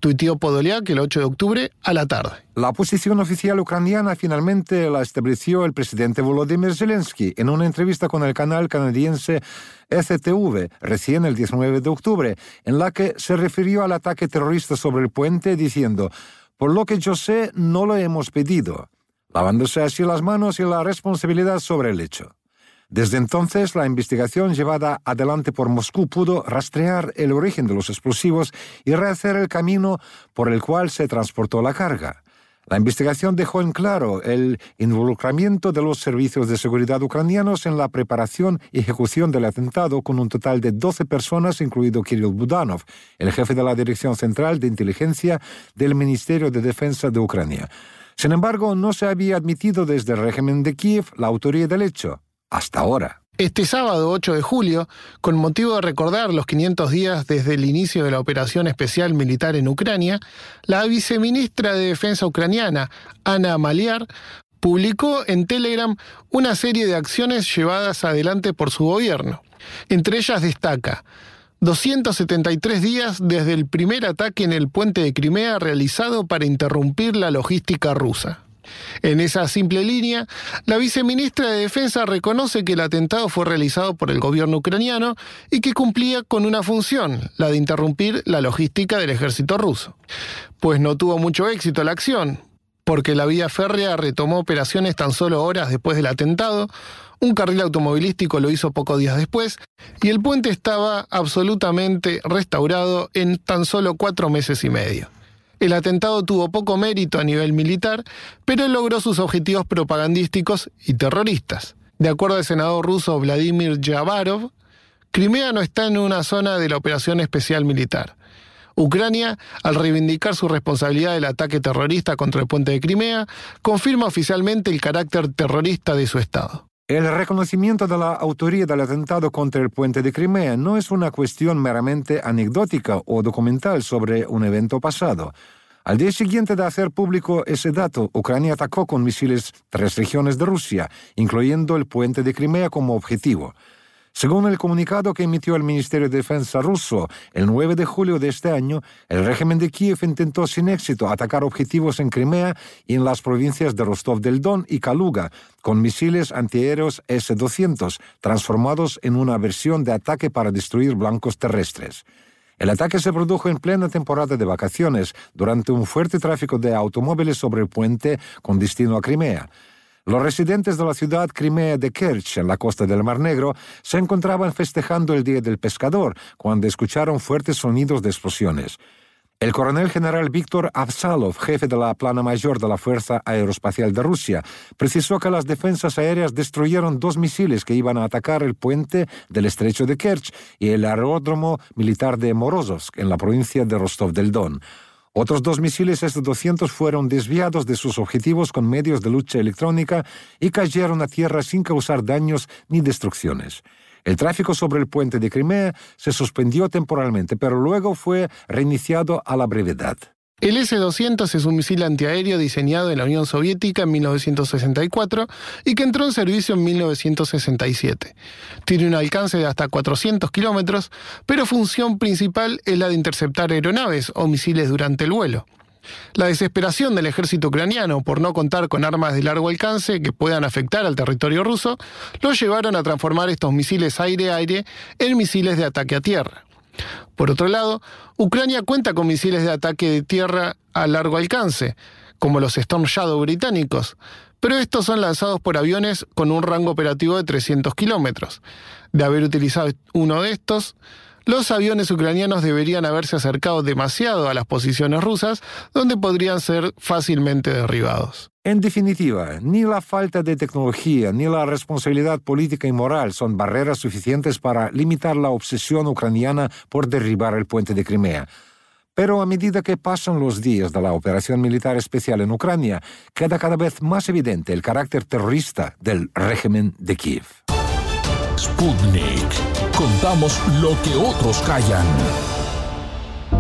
tuiteó Podolyak el 8 de octubre a la tarde. La posición oficial ucraniana finalmente la estableció el presidente Volodymyr Zelensky en una entrevista con el canal canadiense STV recién el 19 de octubre, en la que se refirió al ataque terrorista sobre el puente diciendo: «Por lo que yo sé, no lo hemos pedido», lavándose así las manos y la responsabilidad sobre el hecho. Desde entonces, la investigación llevada adelante por Moscú pudo rastrear el origen de los explosivos y rehacer el camino por el cual se transportó la carga. La investigación dejó en claro el involucramiento de los servicios de seguridad ucranianos en la preparación y ejecución del atentado, con un total de 12 personas, incluido Kirill Budanov, el jefe de la Dirección Central de Inteligencia del Ministerio de Defensa de Ucrania. Sin embargo, no se había admitido desde el régimen de Kiev la autoría del hecho. Hasta ahora. Este sábado 8 de julio, con motivo de recordar los 500 días desde el inicio de la operación especial militar en Ucrania, la viceministra de Defensa ucraniana, Anna Maliar, publicó en Telegram una serie de acciones llevadas adelante por su gobierno. Entre ellas destaca: 273 días desde el primer ataque en el puente de Crimea realizado para interrumpir la logística rusa. En esa simple línea, la viceministra de Defensa reconoce que el atentado fue realizado por el gobierno ucraniano y que cumplía con una función, la de interrumpir la logística del ejército ruso. Pues no tuvo mucho éxito la acción, porque la vía férrea retomó operaciones tan solo horas después del atentado, un carril automovilístico lo hizo pocos días después, y el puente estaba absolutamente restaurado en tan solo 4 meses y medio. El atentado tuvo poco mérito a nivel militar, pero logró sus objetivos propagandísticos y terroristas. De acuerdo al senador ruso Vladimir Yavarov, Crimea no está en una zona de la operación especial militar. Ucrania, al reivindicar su responsabilidad del ataque terrorista contra el puente de Crimea, confirma oficialmente el carácter terrorista de su Estado. El reconocimiento de la autoría del atentado contra el puente de Crimea no es una cuestión meramente anecdótica o documental sobre un evento pasado. Al día siguiente de hacer público ese dato, Ucrania atacó con misiles 3 regiones de Rusia, incluyendo el puente de Crimea como objetivo. Según el comunicado que emitió el Ministerio de Defensa ruso el 9 de julio de este año, el régimen de Kiev intentó sin éxito atacar objetivos en Crimea y en las provincias de Rostov del Don y Kaluga con misiles antiaéreos S-200, transformados en una versión de ataque para destruir blancos terrestres. El ataque se produjo en plena temporada de vacaciones, durante un fuerte tráfico de automóviles sobre el puente con destino a Crimea. Los residentes de la ciudad crimea de Kerch, en la costa del Mar Negro, se encontraban festejando el Día del Pescador cuando escucharon fuertes sonidos de explosiones. El coronel general Víctor Avsalov, jefe de la plana mayor de la Fuerza Aeroespacial de Rusia, precisó que las defensas aéreas destruyeron 2 misiles que iban a atacar el puente del estrecho de Kerch y el aeródromo militar de Morozovsk, en la provincia de Rostov del Don. Otros 2 misiles S-200 fueron desviados de sus objetivos con medios de lucha electrónica y cayeron a tierra sin causar daños ni destrucciones. El tráfico sobre el puente de Crimea se suspendió temporalmente, pero luego fue reiniciado a la brevedad. El S-200 es un misil antiaéreo diseñado en la Unión Soviética en 1964 y que entró en servicio en 1967. Tiene un alcance de hasta 400 kilómetros, pero función principal es la de interceptar aeronaves o misiles durante el vuelo. La desesperación del ejército ucraniano por no contar con armas de largo alcance que puedan afectar al territorio ruso lo llevaron a transformar estos misiles aire-aire en misiles de ataque a tierra. Por otro lado, Ucrania cuenta con misiles de ataque de tierra a largo alcance, como los Storm Shadow británicos, pero estos son lanzados por aviones con un rango operativo de 300 kilómetros. De haber utilizado uno de estos, los aviones ucranianos deberían haberse acercado demasiado a las posiciones rusas, donde podrían ser fácilmente derribados. En definitiva, ni la falta de tecnología ni la responsabilidad política y moral son barreras suficientes para limitar la obsesión ucraniana por derribar el puente de Crimea. Pero a medida que pasan los días de la operación militar especial en Ucrania, queda cada vez más evidente el carácter terrorista del régimen de Kiev. Sputnik. Contamos lo que otros callan.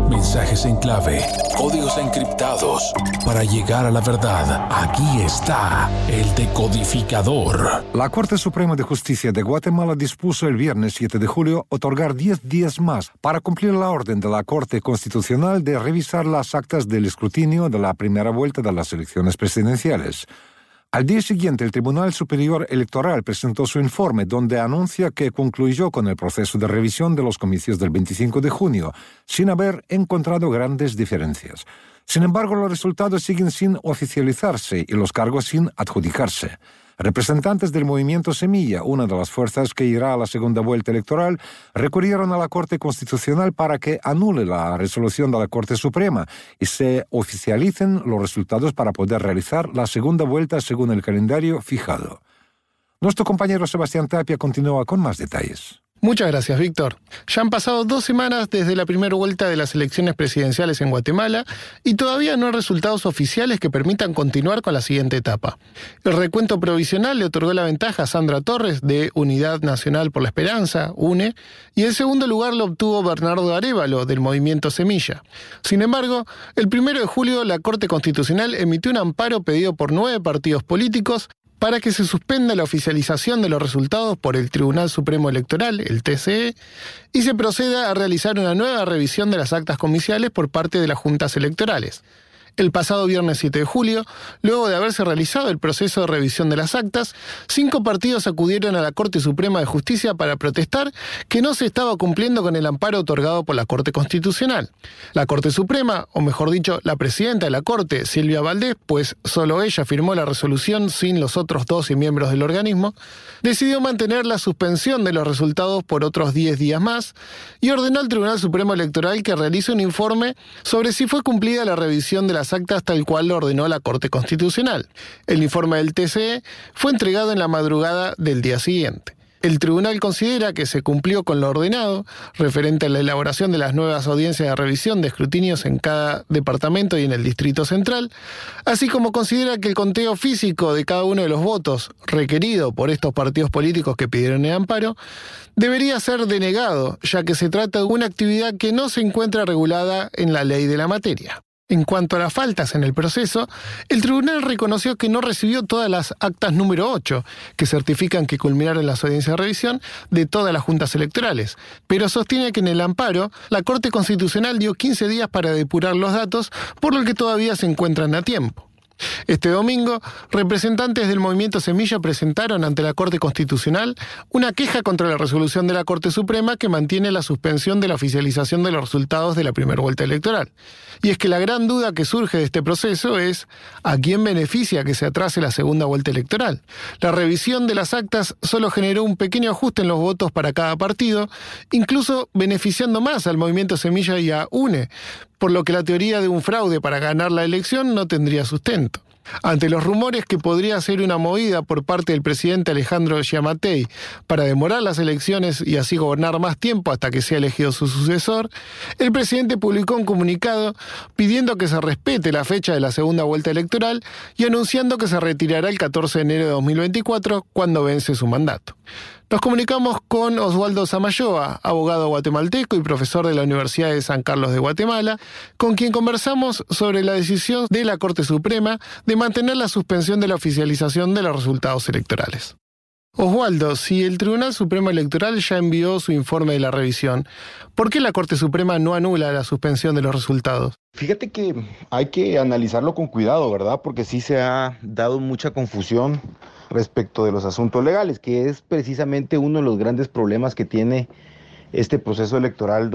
mensajes en clave, códigos encriptados. Para llegar a la verdad, aquí está el decodificador. La Corte Suprema de Justicia de Guatemala dispuso el viernes 7 de julio otorgar 10 días más para cumplir la orden de la Corte Constitucional de revisar las actas del escrutinio de la primera vuelta de las elecciones presidenciales. Al día siguiente, el Tribunal Superior Electoral presentó su informe donde anuncia que concluyó con el proceso de revisión de los comicios del 25 de junio, sin haber encontrado grandes diferencias. Sin embargo, los resultados siguen sin oficializarse y los cargos sin adjudicarse. Representantes del movimiento Semilla, una de las fuerzas que irá a la segunda vuelta electoral, recurrieron a la Corte Constitucional para que anule la resolución de la Corte Suprema y se oficialicen los resultados para poder realizar la segunda vuelta según el calendario fijado. Nuestro compañero Sebastián Tapia continúa con más detalles. Muchas gracias, Víctor. Ya han pasado 2 semanas desde la primera vuelta de las elecciones presidenciales en Guatemala y todavía no hay resultados oficiales que permitan continuar con la siguiente etapa. El recuento provisional le otorgó la ventaja a Sandra Torres de Unidad Nacional por la Esperanza, UNE, y el segundo lugar lo obtuvo Bernardo Arévalo del Movimiento Semilla. Sin embargo, el 1 de julio la Corte Constitucional emitió un amparo pedido por 9 partidos políticos para que se suspenda la oficialización de los resultados por el Tribunal Supremo Electoral, el TCE, y se proceda a realizar una nueva revisión de las actas comiciales por parte de las juntas electorales. El pasado viernes 7 de julio, luego de haberse realizado el proceso de revisión de las actas, 5 partidos acudieron a la Corte Suprema de Justicia para protestar que no se estaba cumpliendo con el amparo otorgado por la Corte Constitucional. La Corte Suprema, o mejor dicho, la presidenta de la Corte, Silvia Valdés, pues solo ella firmó la resolución sin los otros 12 miembros del organismo, decidió mantener la suspensión de los resultados por otros 10 días más y ordenó al Tribunal Supremo Electoral que realice un informe sobre si fue cumplida la revisión de las actas tal cual lo ordenó la Corte Constitucional. El informe del TCE fue entregado en la madrugada del día siguiente. El tribunal considera que se cumplió con lo ordenado, referente a la elaboración de las nuevas audiencias de revisión de escrutinios en cada departamento y en el Distrito Central, así como considera que el conteo físico de cada uno de los votos requerido por estos partidos políticos que pidieron el amparo debería ser denegado, ya que se trata de una actividad que no se encuentra regulada en la ley de la materia. En cuanto a las faltas en el proceso, el tribunal reconoció que no recibió todas las actas número 8, que certifican que culminaron las audiencias de revisión de todas las juntas electorales, pero sostiene que en el amparo, la Corte Constitucional dio 15 días para depurar los datos, por lo que todavía se encuentran a tiempo. Este domingo, representantes del Movimiento Semilla presentaron ante la Corte Constitucional una queja contra la resolución de la Corte Suprema que mantiene la suspensión de la oficialización de los resultados de la primera vuelta electoral. Y es que la gran duda que surge de este proceso es ¿a quién beneficia que se atrase la segunda vuelta electoral? La revisión de las actas solo generó un pequeño ajuste en los votos para cada partido, incluso beneficiando más al Movimiento Semilla y a UNE, por lo que la teoría de un fraude para ganar la elección no tendría sustento. Ante los rumores que podría ser una movida por parte del presidente Alejandro Giammattei para demorar las elecciones y así gobernar más tiempo hasta que sea elegido su sucesor, el presidente publicó un comunicado pidiendo que se respete la fecha de la segunda vuelta electoral y anunciando que se retirará el 14 de enero de 2024 cuando vence su mandato. Nos comunicamos con Oswaldo Samayoa, abogado guatemalteco y profesor de la Universidad de San Carlos de Guatemala, con quien conversamos sobre la decisión de la Corte Suprema de mantener la suspensión de la oficialización de los resultados electorales. Oswaldo, si el Tribunal Supremo Electoral ya envió su informe de la revisión, ¿por qué la Corte Suprema no anula la suspensión de los resultados? Fíjate que hay que analizarlo con cuidado, ¿verdad? Porque sí se ha dado mucha confusión respecto de los asuntos legales, que es precisamente uno de los grandes problemas que tiene este proceso electoral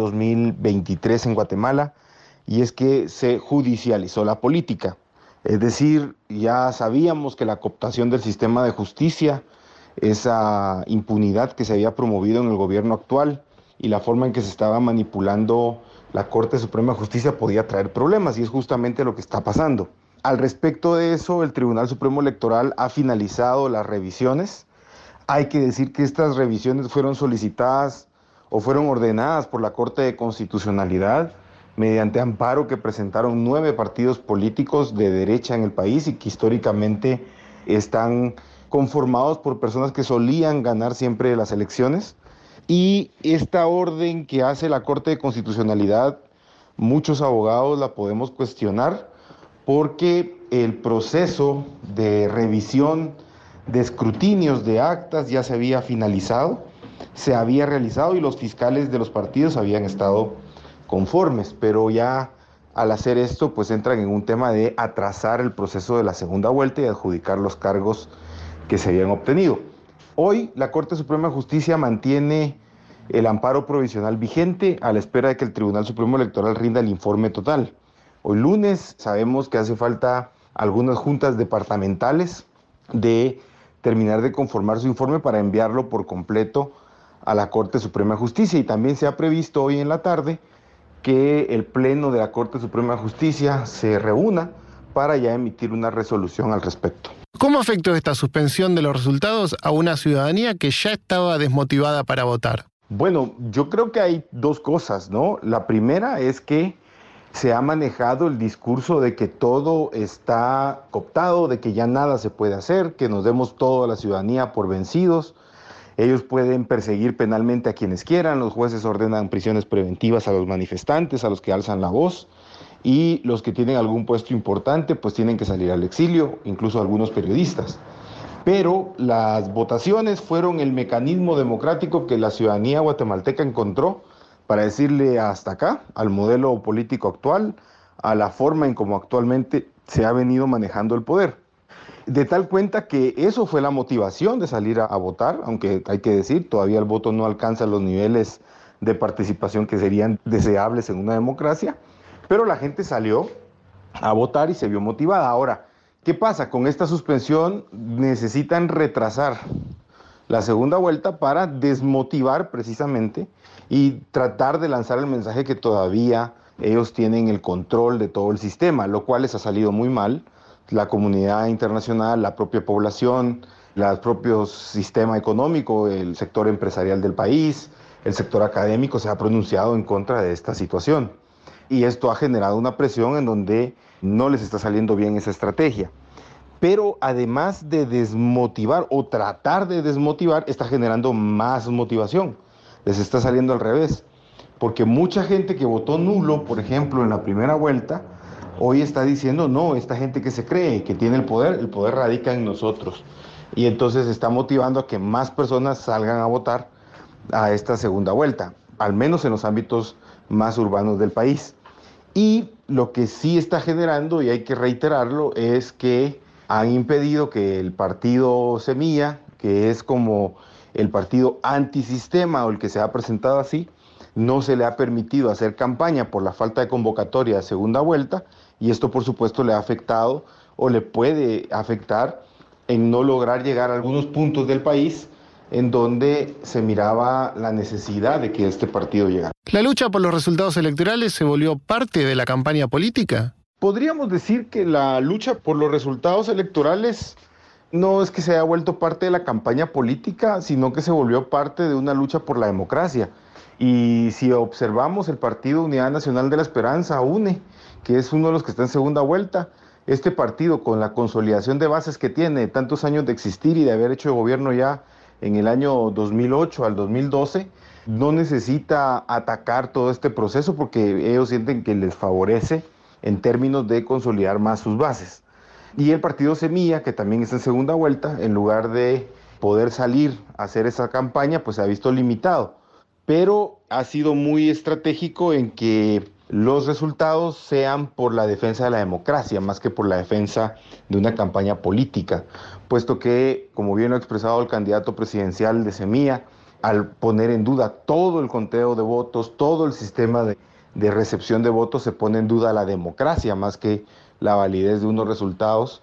2023 en Guatemala, y es que se judicializó la política. Es decir, ya sabíamos que la cooptación del sistema de justicia, esa impunidad que se había promovido en el gobierno actual y la forma en que se estaba manipulando la Corte Suprema de Justicia podía traer problemas, y es justamente lo que está pasando. Al respecto de eso, el Tribunal Supremo Electoral ha finalizado las revisiones. Hay que decir que estas revisiones fueron solicitadas o fueron ordenadas por la Corte de Constitucionalidad mediante amparo que presentaron 9 partidos políticos de derecha en el país y que históricamente están conformados por personas que solían ganar siempre las elecciones. Y esta orden que hace la Corte de Constitucionalidad muchos abogados la podemos cuestionar porque el proceso de revisión de escrutinios de actas ya se había finalizado, se había realizado y los fiscales de los partidos habían estado conformes, pero ya al hacer esto pues entran en un tema de atrasar el proceso de la segunda vuelta y adjudicar los cargos que se habían obtenido. Hoy la Corte Suprema de Justicia mantiene el amparo provisional vigente a la espera de que el Tribunal Supremo Electoral rinda el informe total. Hoy lunes sabemos que hace falta algunas juntas departamentales de terminar de conformar su informe para enviarlo por completo a la Corte Suprema de Justicia, y también se ha previsto hoy en la tarde que el Pleno de la Corte Suprema de Justicia se reúna para ya emitir una resolución al respecto. ¿Cómo afectó esta suspensión de los resultados a una ciudadanía que ya estaba desmotivada para votar? Bueno, yo creo que hay dos cosas, ¿no? La primera es que se ha manejado el discurso de que todo está cooptado, de que ya nada se puede hacer, que nos demos toda la ciudadanía por vencidos. Ellos pueden perseguir penalmente a quienes quieran, los jueces ordenan prisiones preventivas a los manifestantes, a los que alzan la voz, y los que tienen algún puesto importante pues tienen que salir al exilio, incluso algunos periodistas. Pero las votaciones fueron el mecanismo democrático que la ciudadanía guatemalteca encontró para decirle hasta acá al modelo político actual, a la forma en cómo actualmente se ha venido manejando el poder. De tal cuenta que eso fue la motivación de salir a votar, aunque hay que decir, todavía el voto no alcanza los niveles de participación que serían deseables en una democracia, pero la gente salió a votar y se vio motivada. Ahora, ¿qué pasa? Con esta suspensión necesitan retrasar la segunda vuelta para desmotivar precisamente y tratar de lanzar el mensaje que todavía ellos tienen el control de todo el sistema, lo cual les ha salido muy mal. La comunidad internacional, la propia población, el propio sistema económico, el sector empresarial del país, el sector académico se ha pronunciado en contra de esta situación. Y esto ha generado una presión en donde no les está saliendo bien esa estrategia. Pero además de desmotivar o tratar de desmotivar, está generando más motivación. Les está saliendo al revés. Porque mucha gente que votó nulo, por ejemplo, en la primera vuelta, hoy está diciendo, no, esta gente que se cree que tiene el poder radica en nosotros. Y entonces está motivando a que más personas salgan a votar a esta segunda vuelta, al menos en los ámbitos más urbanos del país. Y lo que sí está generando, y hay que reiterarlo, es que han impedido que el partido Semilla, que es como el partido antisistema o el que se ha presentado así, no se le ha permitido hacer campaña por la falta de convocatoria de segunda vuelta, y esto por supuesto le ha afectado o le puede afectar en no lograr llegar a algunos puntos del país en donde se miraba la necesidad de que este partido llegara. ¿La lucha por los resultados electorales se volvió parte de la campaña política? Podríamos decir que la lucha por los resultados electorales no es que se haya vuelto parte de la campaña política, sino que se volvió parte de una lucha por la democracia. Y si observamos el Partido Unidad Nacional de la Esperanza, UNE, que es uno de los que está en segunda vuelta, este partido con la consolidación de bases que tiene, tantos años de existir y de haber hecho gobierno ya en el año 2008 al 2012, no necesita atacar todo este proceso porque ellos sienten que les favorece en términos de consolidar más sus bases. Y el partido Semilla, que también está en segunda vuelta, en lugar de poder salir a hacer esa campaña, pues se ha visto limitado. Pero ha sido muy estratégico en que los resultados sean por la defensa de la democracia, más que por la defensa de una campaña política, puesto que, como bien lo ha expresado el candidato presidencial de Semilla, al poner en duda todo el conteo de votos, todo el sistema de recepción de votos, se pone en duda la democracia más que la validez de unos resultados.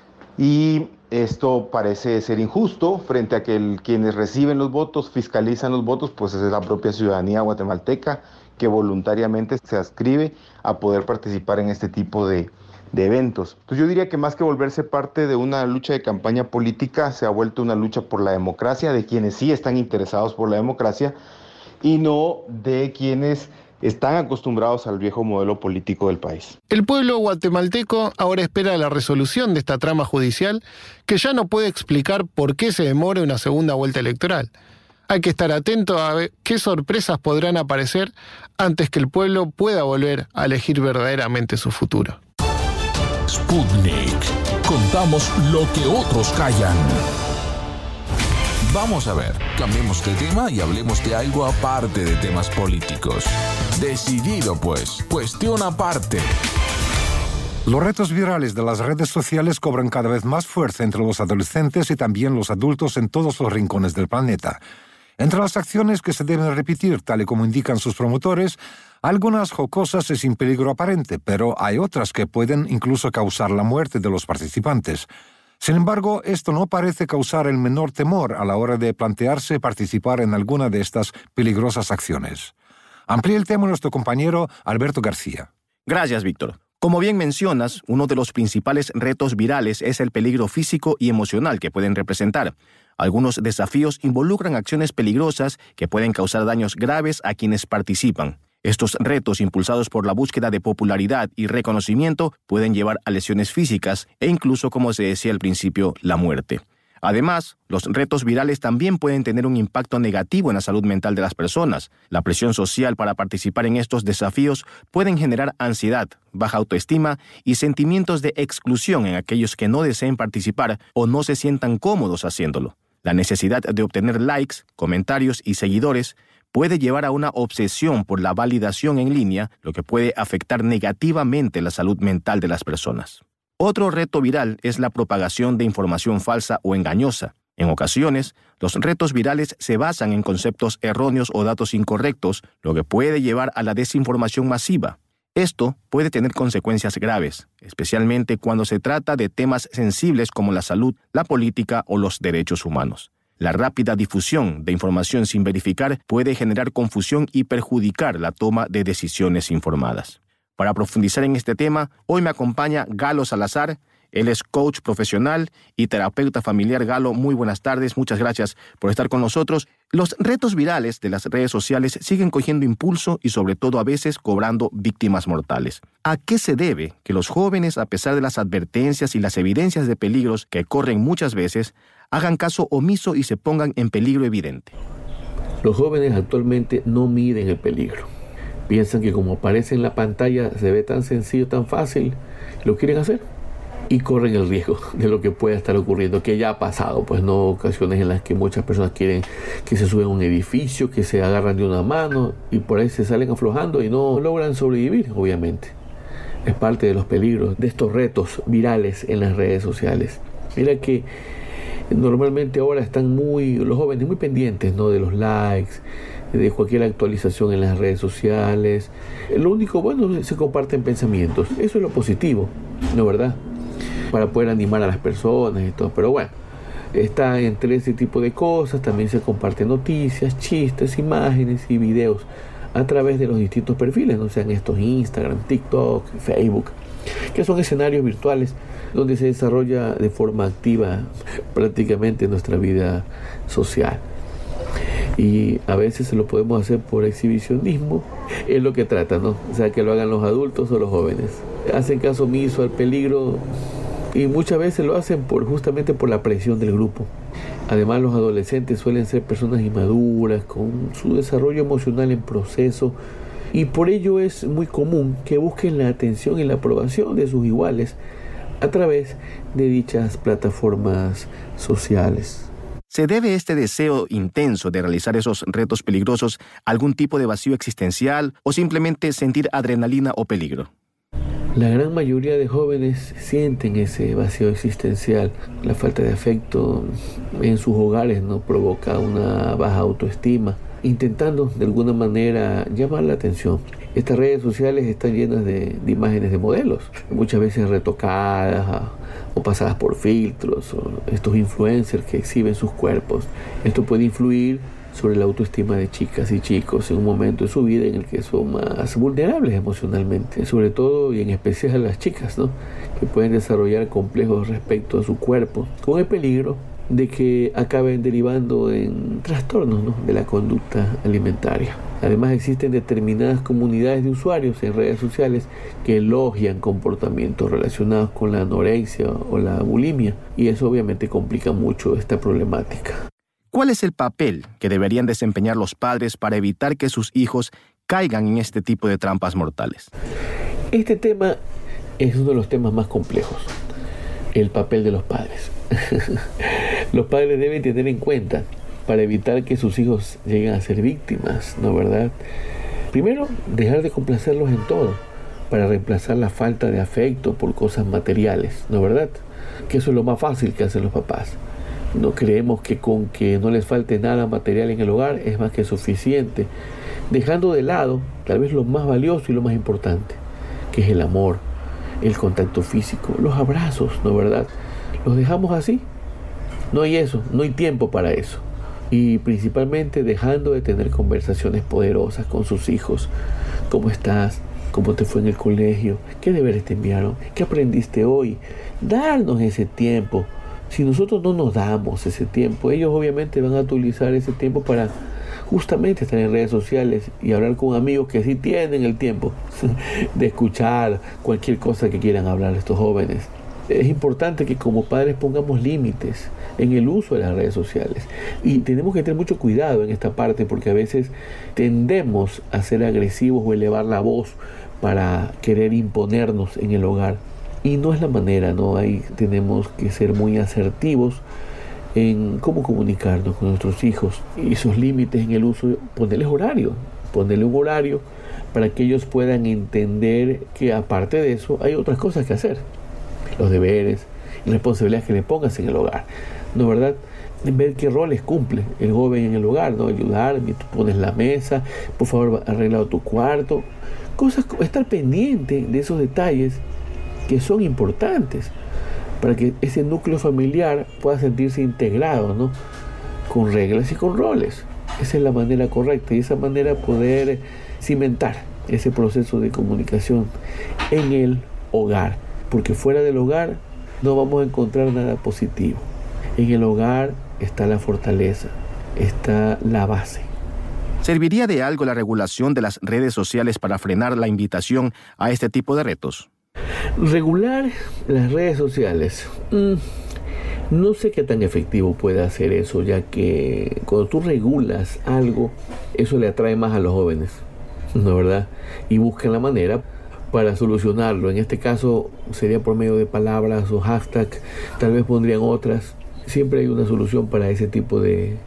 Y esto parece ser injusto frente a que quienes reciben los votos, fiscalizan los votos, pues es la propia ciudadanía guatemalteca que voluntariamente se adscribe a poder participar en este tipo de eventos. Entonces yo diría que más que volverse parte de una lucha de campaña política, se ha vuelto una lucha por la democracia, de quienes sí están interesados por la democracia y no de quienes están acostumbrados al viejo modelo político del país. El pueblo guatemalteco ahora espera la resolución de esta trama judicial, que ya no puede explicar por qué se demora una segunda vuelta electoral. Hay que estar atento a ver qué sorpresas podrán aparecer antes que el pueblo pueda volver a elegir verdaderamente su futuro. Sputnik. Contamos lo que otros callan. Vamos a ver, cambiemos de tema y hablemos de algo aparte de temas políticos. Decidido pues, cuestión aparte. Los retos virales de las redes sociales cobran cada vez más fuerza entre los adolescentes y también los adultos en todos los rincones del planeta. Entre las acciones que se deben repetir, tal y como indican sus promotores, algunas jocosas y sin peligro aparente, pero hay otras que pueden incluso causar la muerte de los participantes. Sin embargo, esto no parece causar el menor temor a la hora de plantearse participar en alguna de estas peligrosas acciones. Amplía el tema nuestro compañero Alberto García. Gracias, Víctor. Como bien mencionas, uno de los principales retos virales es el peligro físico y emocional que pueden representar. Algunos desafíos involucran acciones peligrosas que pueden causar daños graves a quienes participan. Estos retos, impulsados por la búsqueda de popularidad y reconocimiento, pueden llevar a lesiones físicas e incluso, como se decía al principio, la muerte. Además, los retos virales también pueden tener un impacto negativo en la salud mental de las personas. La presión social para participar en estos desafíos pueden generar ansiedad, baja autoestima y sentimientos de exclusión en aquellos que no deseen participar o no se sientan cómodos haciéndolo. La necesidad de obtener likes, comentarios y seguidores puede llevar a una obsesión por la validación en línea, lo que puede afectar negativamente la salud mental de las personas. Otro reto viral es la propagación de información falsa o engañosa. En ocasiones, los retos virales se basan en conceptos erróneos o datos incorrectos, lo que puede llevar a la desinformación masiva. Esto puede tener consecuencias graves, especialmente cuando se trata de temas sensibles como la salud, la política o los derechos humanos. La rápida difusión de información sin verificar puede generar confusión y perjudicar la toma de decisiones informadas. Para profundizar en este tema, hoy me acompaña Galo Salazar. Él es coach profesional y terapeuta familiar. Galo, muy buenas tardes. Muchas gracias por estar con nosotros. Los retos virales de las redes sociales siguen cogiendo impulso y sobre todo a veces cobrando víctimas mortales. ¿A qué se debe que los jóvenes, a pesar de las advertencias y las evidencias de peligros que corren muchas veces, hagan caso omiso y se pongan en peligro evidente? Los jóvenes actualmente no miden el peligro. Piensan que como aparece en la pantalla se ve tan sencillo, tan fácil, lo quieren hacer y corren el riesgo de lo que pueda estar ocurriendo, que ya ha pasado, pues no, ocasiones en las que muchas personas quieren que se suban a un edificio, que se agarran de una mano y por ahí se salen aflojando y no logran sobrevivir, obviamente. Es parte de los peligros de estos retos virales en las redes sociales. Mira que normalmente ahora están los jóvenes muy pendientes, ¿no?, de los likes, de cualquier actualización en las redes sociales. Lo único bueno, se comparten pensamientos. Eso es lo positivo, ¿no, verdad? Para poder animar a las personas y todo. Pero bueno, está entre ese tipo de cosas. También se comparten noticias, chistes, imágenes y videos a través de los distintos perfiles, no sean estos Instagram, TikTok, Facebook, que son escenarios virtuales donde se desarrolla de forma activa prácticamente nuestra vida social. Y a veces lo podemos hacer por exhibicionismo, es lo que trata, ¿no? O sea, que lo hagan los adultos o los jóvenes. Hacen caso omiso al peligro y muchas veces lo hacen justamente por la presión del grupo. Además, los adolescentes suelen ser personas inmaduras, con su desarrollo emocional en proceso, y por ello es muy común que busquen la atención y la aprobación de sus iguales a través de dichas plataformas sociales. ¿Se debe este deseo intenso de realizar esos retos peligrosos a algún tipo de vacío existencial o simplemente sentir adrenalina o peligro? La gran mayoría de jóvenes sienten ese vacío existencial. La falta de afecto en sus hogares no provoca una baja autoestima, intentando de alguna manera llamar la atención. Estas redes sociales están llenas de imágenes de modelos, muchas veces retocadas o pasadas por filtros, o estos influencers que exhiben sus cuerpos. Esto puede influir sobre la autoestima de chicas y chicos en un momento de su vida en el que son más vulnerables emocionalmente, sobre todo y en especial a las chicas, ¿no?, que pueden desarrollar complejos respecto a su cuerpo, con el peligro de que acaben derivando en trastornos, ¿no?, de la conducta alimentaria. Además, existen determinadas comunidades de usuarios en redes sociales que elogian comportamientos relacionados con la anorexia o la bulimia, y eso obviamente complica mucho esta problemática. ¿Cuál es el papel que deberían desempeñar los padres para evitar que sus hijos caigan en este tipo de trampas mortales? Este tema es uno de los temas más complejos, el papel de los padres. Los padres deben tener en cuenta para evitar que sus hijos lleguen a ser víctimas, ¿no verdad? Primero, dejar de complacerlos en todo para reemplazar la falta de afecto por cosas materiales, ¿no verdad? Que eso es lo más fácil que hacen los papás. No creemos que con que no les falte nada material en el hogar es más que suficiente, dejando de lado tal vez lo más valioso y lo más importante, que es el amor, el contacto físico, los abrazos, ¿no verdad? Los dejamos así. No hay eso, no hay tiempo para eso. Y principalmente dejando de tener conversaciones poderosas con sus hijos. ¿Cómo estás? ¿Cómo te fue en el colegio? ¿Qué deberes te enviaron? ¿Qué aprendiste hoy? Darnos ese tiempo. Si nosotros no nos damos ese tiempo, ellos obviamente van a utilizar ese tiempo para justamente estar en redes sociales y hablar con amigos que sí tienen el tiempo de escuchar cualquier cosa que quieran hablar estos jóvenes. Es importante que como padres pongamos límites en el uso de las redes sociales y tenemos que tener mucho cuidado en esta parte porque a veces tendemos a ser agresivos o elevar la voz para querer imponernos en el hogar y no es la manera, ¿no? Ahí tenemos que ser muy asertivos en cómo comunicarnos con nuestros hijos y esos límites en el uso, ponerle un horario para que ellos puedan entender que aparte de eso hay otras cosas que hacer, los deberes y responsabilidades que le pongas en el hogar, ¿no verdad? Ver qué roles cumple el joven en el hogar, ¿no? Ayudar, tú pones la mesa, por favor arregla tu cuarto, cosas, estar pendiente de esos detalles que son importantes para que ese núcleo familiar pueda sentirse integrado, ¿no? Con reglas y con roles. Esa es la manera correcta y esa manera poder cimentar ese proceso de comunicación en el hogar, porque fuera del hogar no vamos a encontrar nada positivo. En el hogar está la fortaleza, está la base. ¿Serviría de algo la regulación de las redes sociales para frenar la invitación a este tipo de retos? Regular las redes sociales. No sé qué tan efectivo puede hacer eso, ya que cuando tú regulas algo, eso le atrae más a los jóvenes, ¿no verdad? Y buscan la manera para solucionarlo. En este caso sería por medio de palabras o hashtags, tal vez pondrían otras. Siempre hay una solución para ese tipo de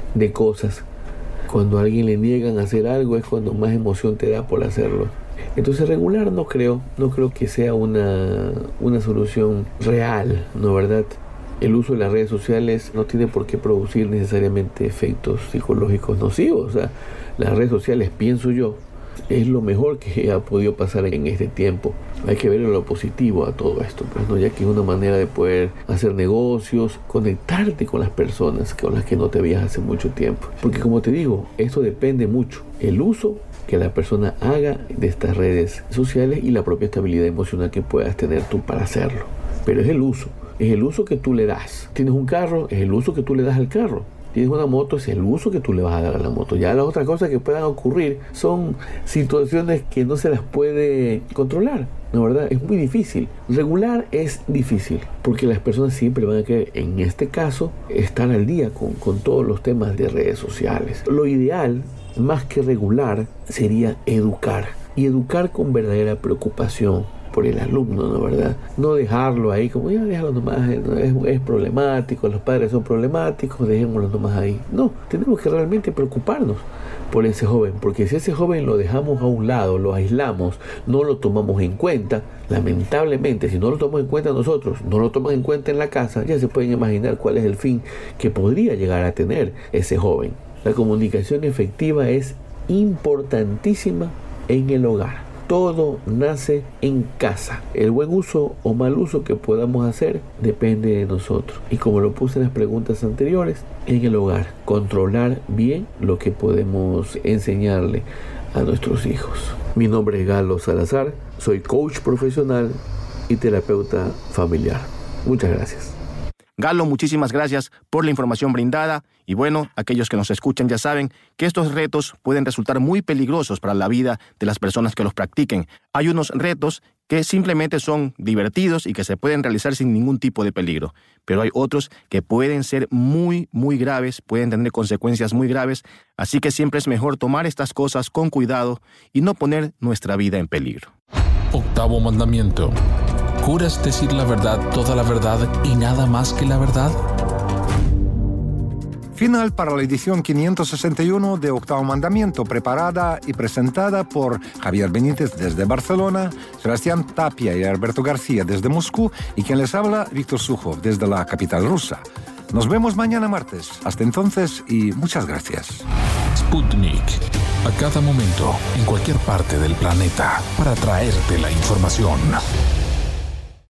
cosas. Cuando a alguien le niegan a hacer algo es cuando más emoción te da por hacerlo. Entonces regular no creo que sea una solución real, ¿no verdad? El uso de las redes sociales no tiene por qué producir necesariamente efectos psicológicos nocivos. O sea, las redes sociales, pienso yo, es lo mejor que ha podido pasar en este tiempo. Hay que ver lo positivo a todo esto, pues, ¿no? Ya que es una manera de poder hacer negocios, conectarte con las personas con las que no te veías hace mucho tiempo. Porque como te digo, esto depende mucho. El uso que la persona haga de estas redes sociales y la propia estabilidad emocional que puedas tener tú para hacerlo. Pero es el uso que tú le das. Tienes un carro, es el uso que tú le das al carro. Tienes una moto, es el uso que tú le vas a dar a la moto. Ya las otras cosas que puedan ocurrir son situaciones que no se las puede controlar, ¿no verdad? Es muy difícil. Regular es difícil, porque las personas siempre van a querer, en este caso, estar al día con todos los temas de redes sociales. Lo ideal, más que regular, sería educar. Y educar con verdadera preocupación por el alumno, ¿no verdad? No dejarlo ahí como, ya déjalo nomás, es problemático, los padres son problemáticos, dejémoslo nomás ahí. No, tenemos que realmente preocuparnos por ese joven, porque si ese joven lo dejamos a un lado, lo aislamos, no lo tomamos en cuenta, lamentablemente, si no lo tomamos en cuenta nosotros, no lo toman en cuenta en la casa, ya se pueden imaginar cuál es el fin que podría llegar a tener ese joven. La comunicación efectiva es importantísima en el hogar. Todo nace en casa. El buen uso o mal uso que podamos hacer depende de nosotros. Y como lo puse en las preguntas anteriores, en el hogar, controlar bien lo que podemos enseñarle a nuestros hijos. Mi nombre es Galo Salazar, soy coach profesional y terapeuta familiar. Muchas gracias. Galo, muchísimas gracias por la información brindada y bueno, aquellos que nos escuchan ya saben que estos retos pueden resultar muy peligrosos para la vida de las personas que los practiquen. Hay unos retos que simplemente son divertidos y que se pueden realizar sin ningún tipo de peligro. Pero hay otros que pueden ser muy, muy graves, pueden tener consecuencias muy graves, así que siempre es mejor tomar estas cosas con cuidado y no poner nuestra vida en peligro. Octavo mandamiento. ¿Juras decir la verdad, toda la verdad y nada más que la verdad? Final para la edición 561 de Octavo Mandamiento, preparada y presentada por Javier Benítez desde Barcelona, Sebastián Tapia y Alberto García desde Moscú y quien les habla, Víctor Sukhov, desde la capital rusa. Nos vemos mañana martes. Hasta entonces y muchas gracias. Sputnik. A cada momento, en cualquier parte del planeta, para traerte la información.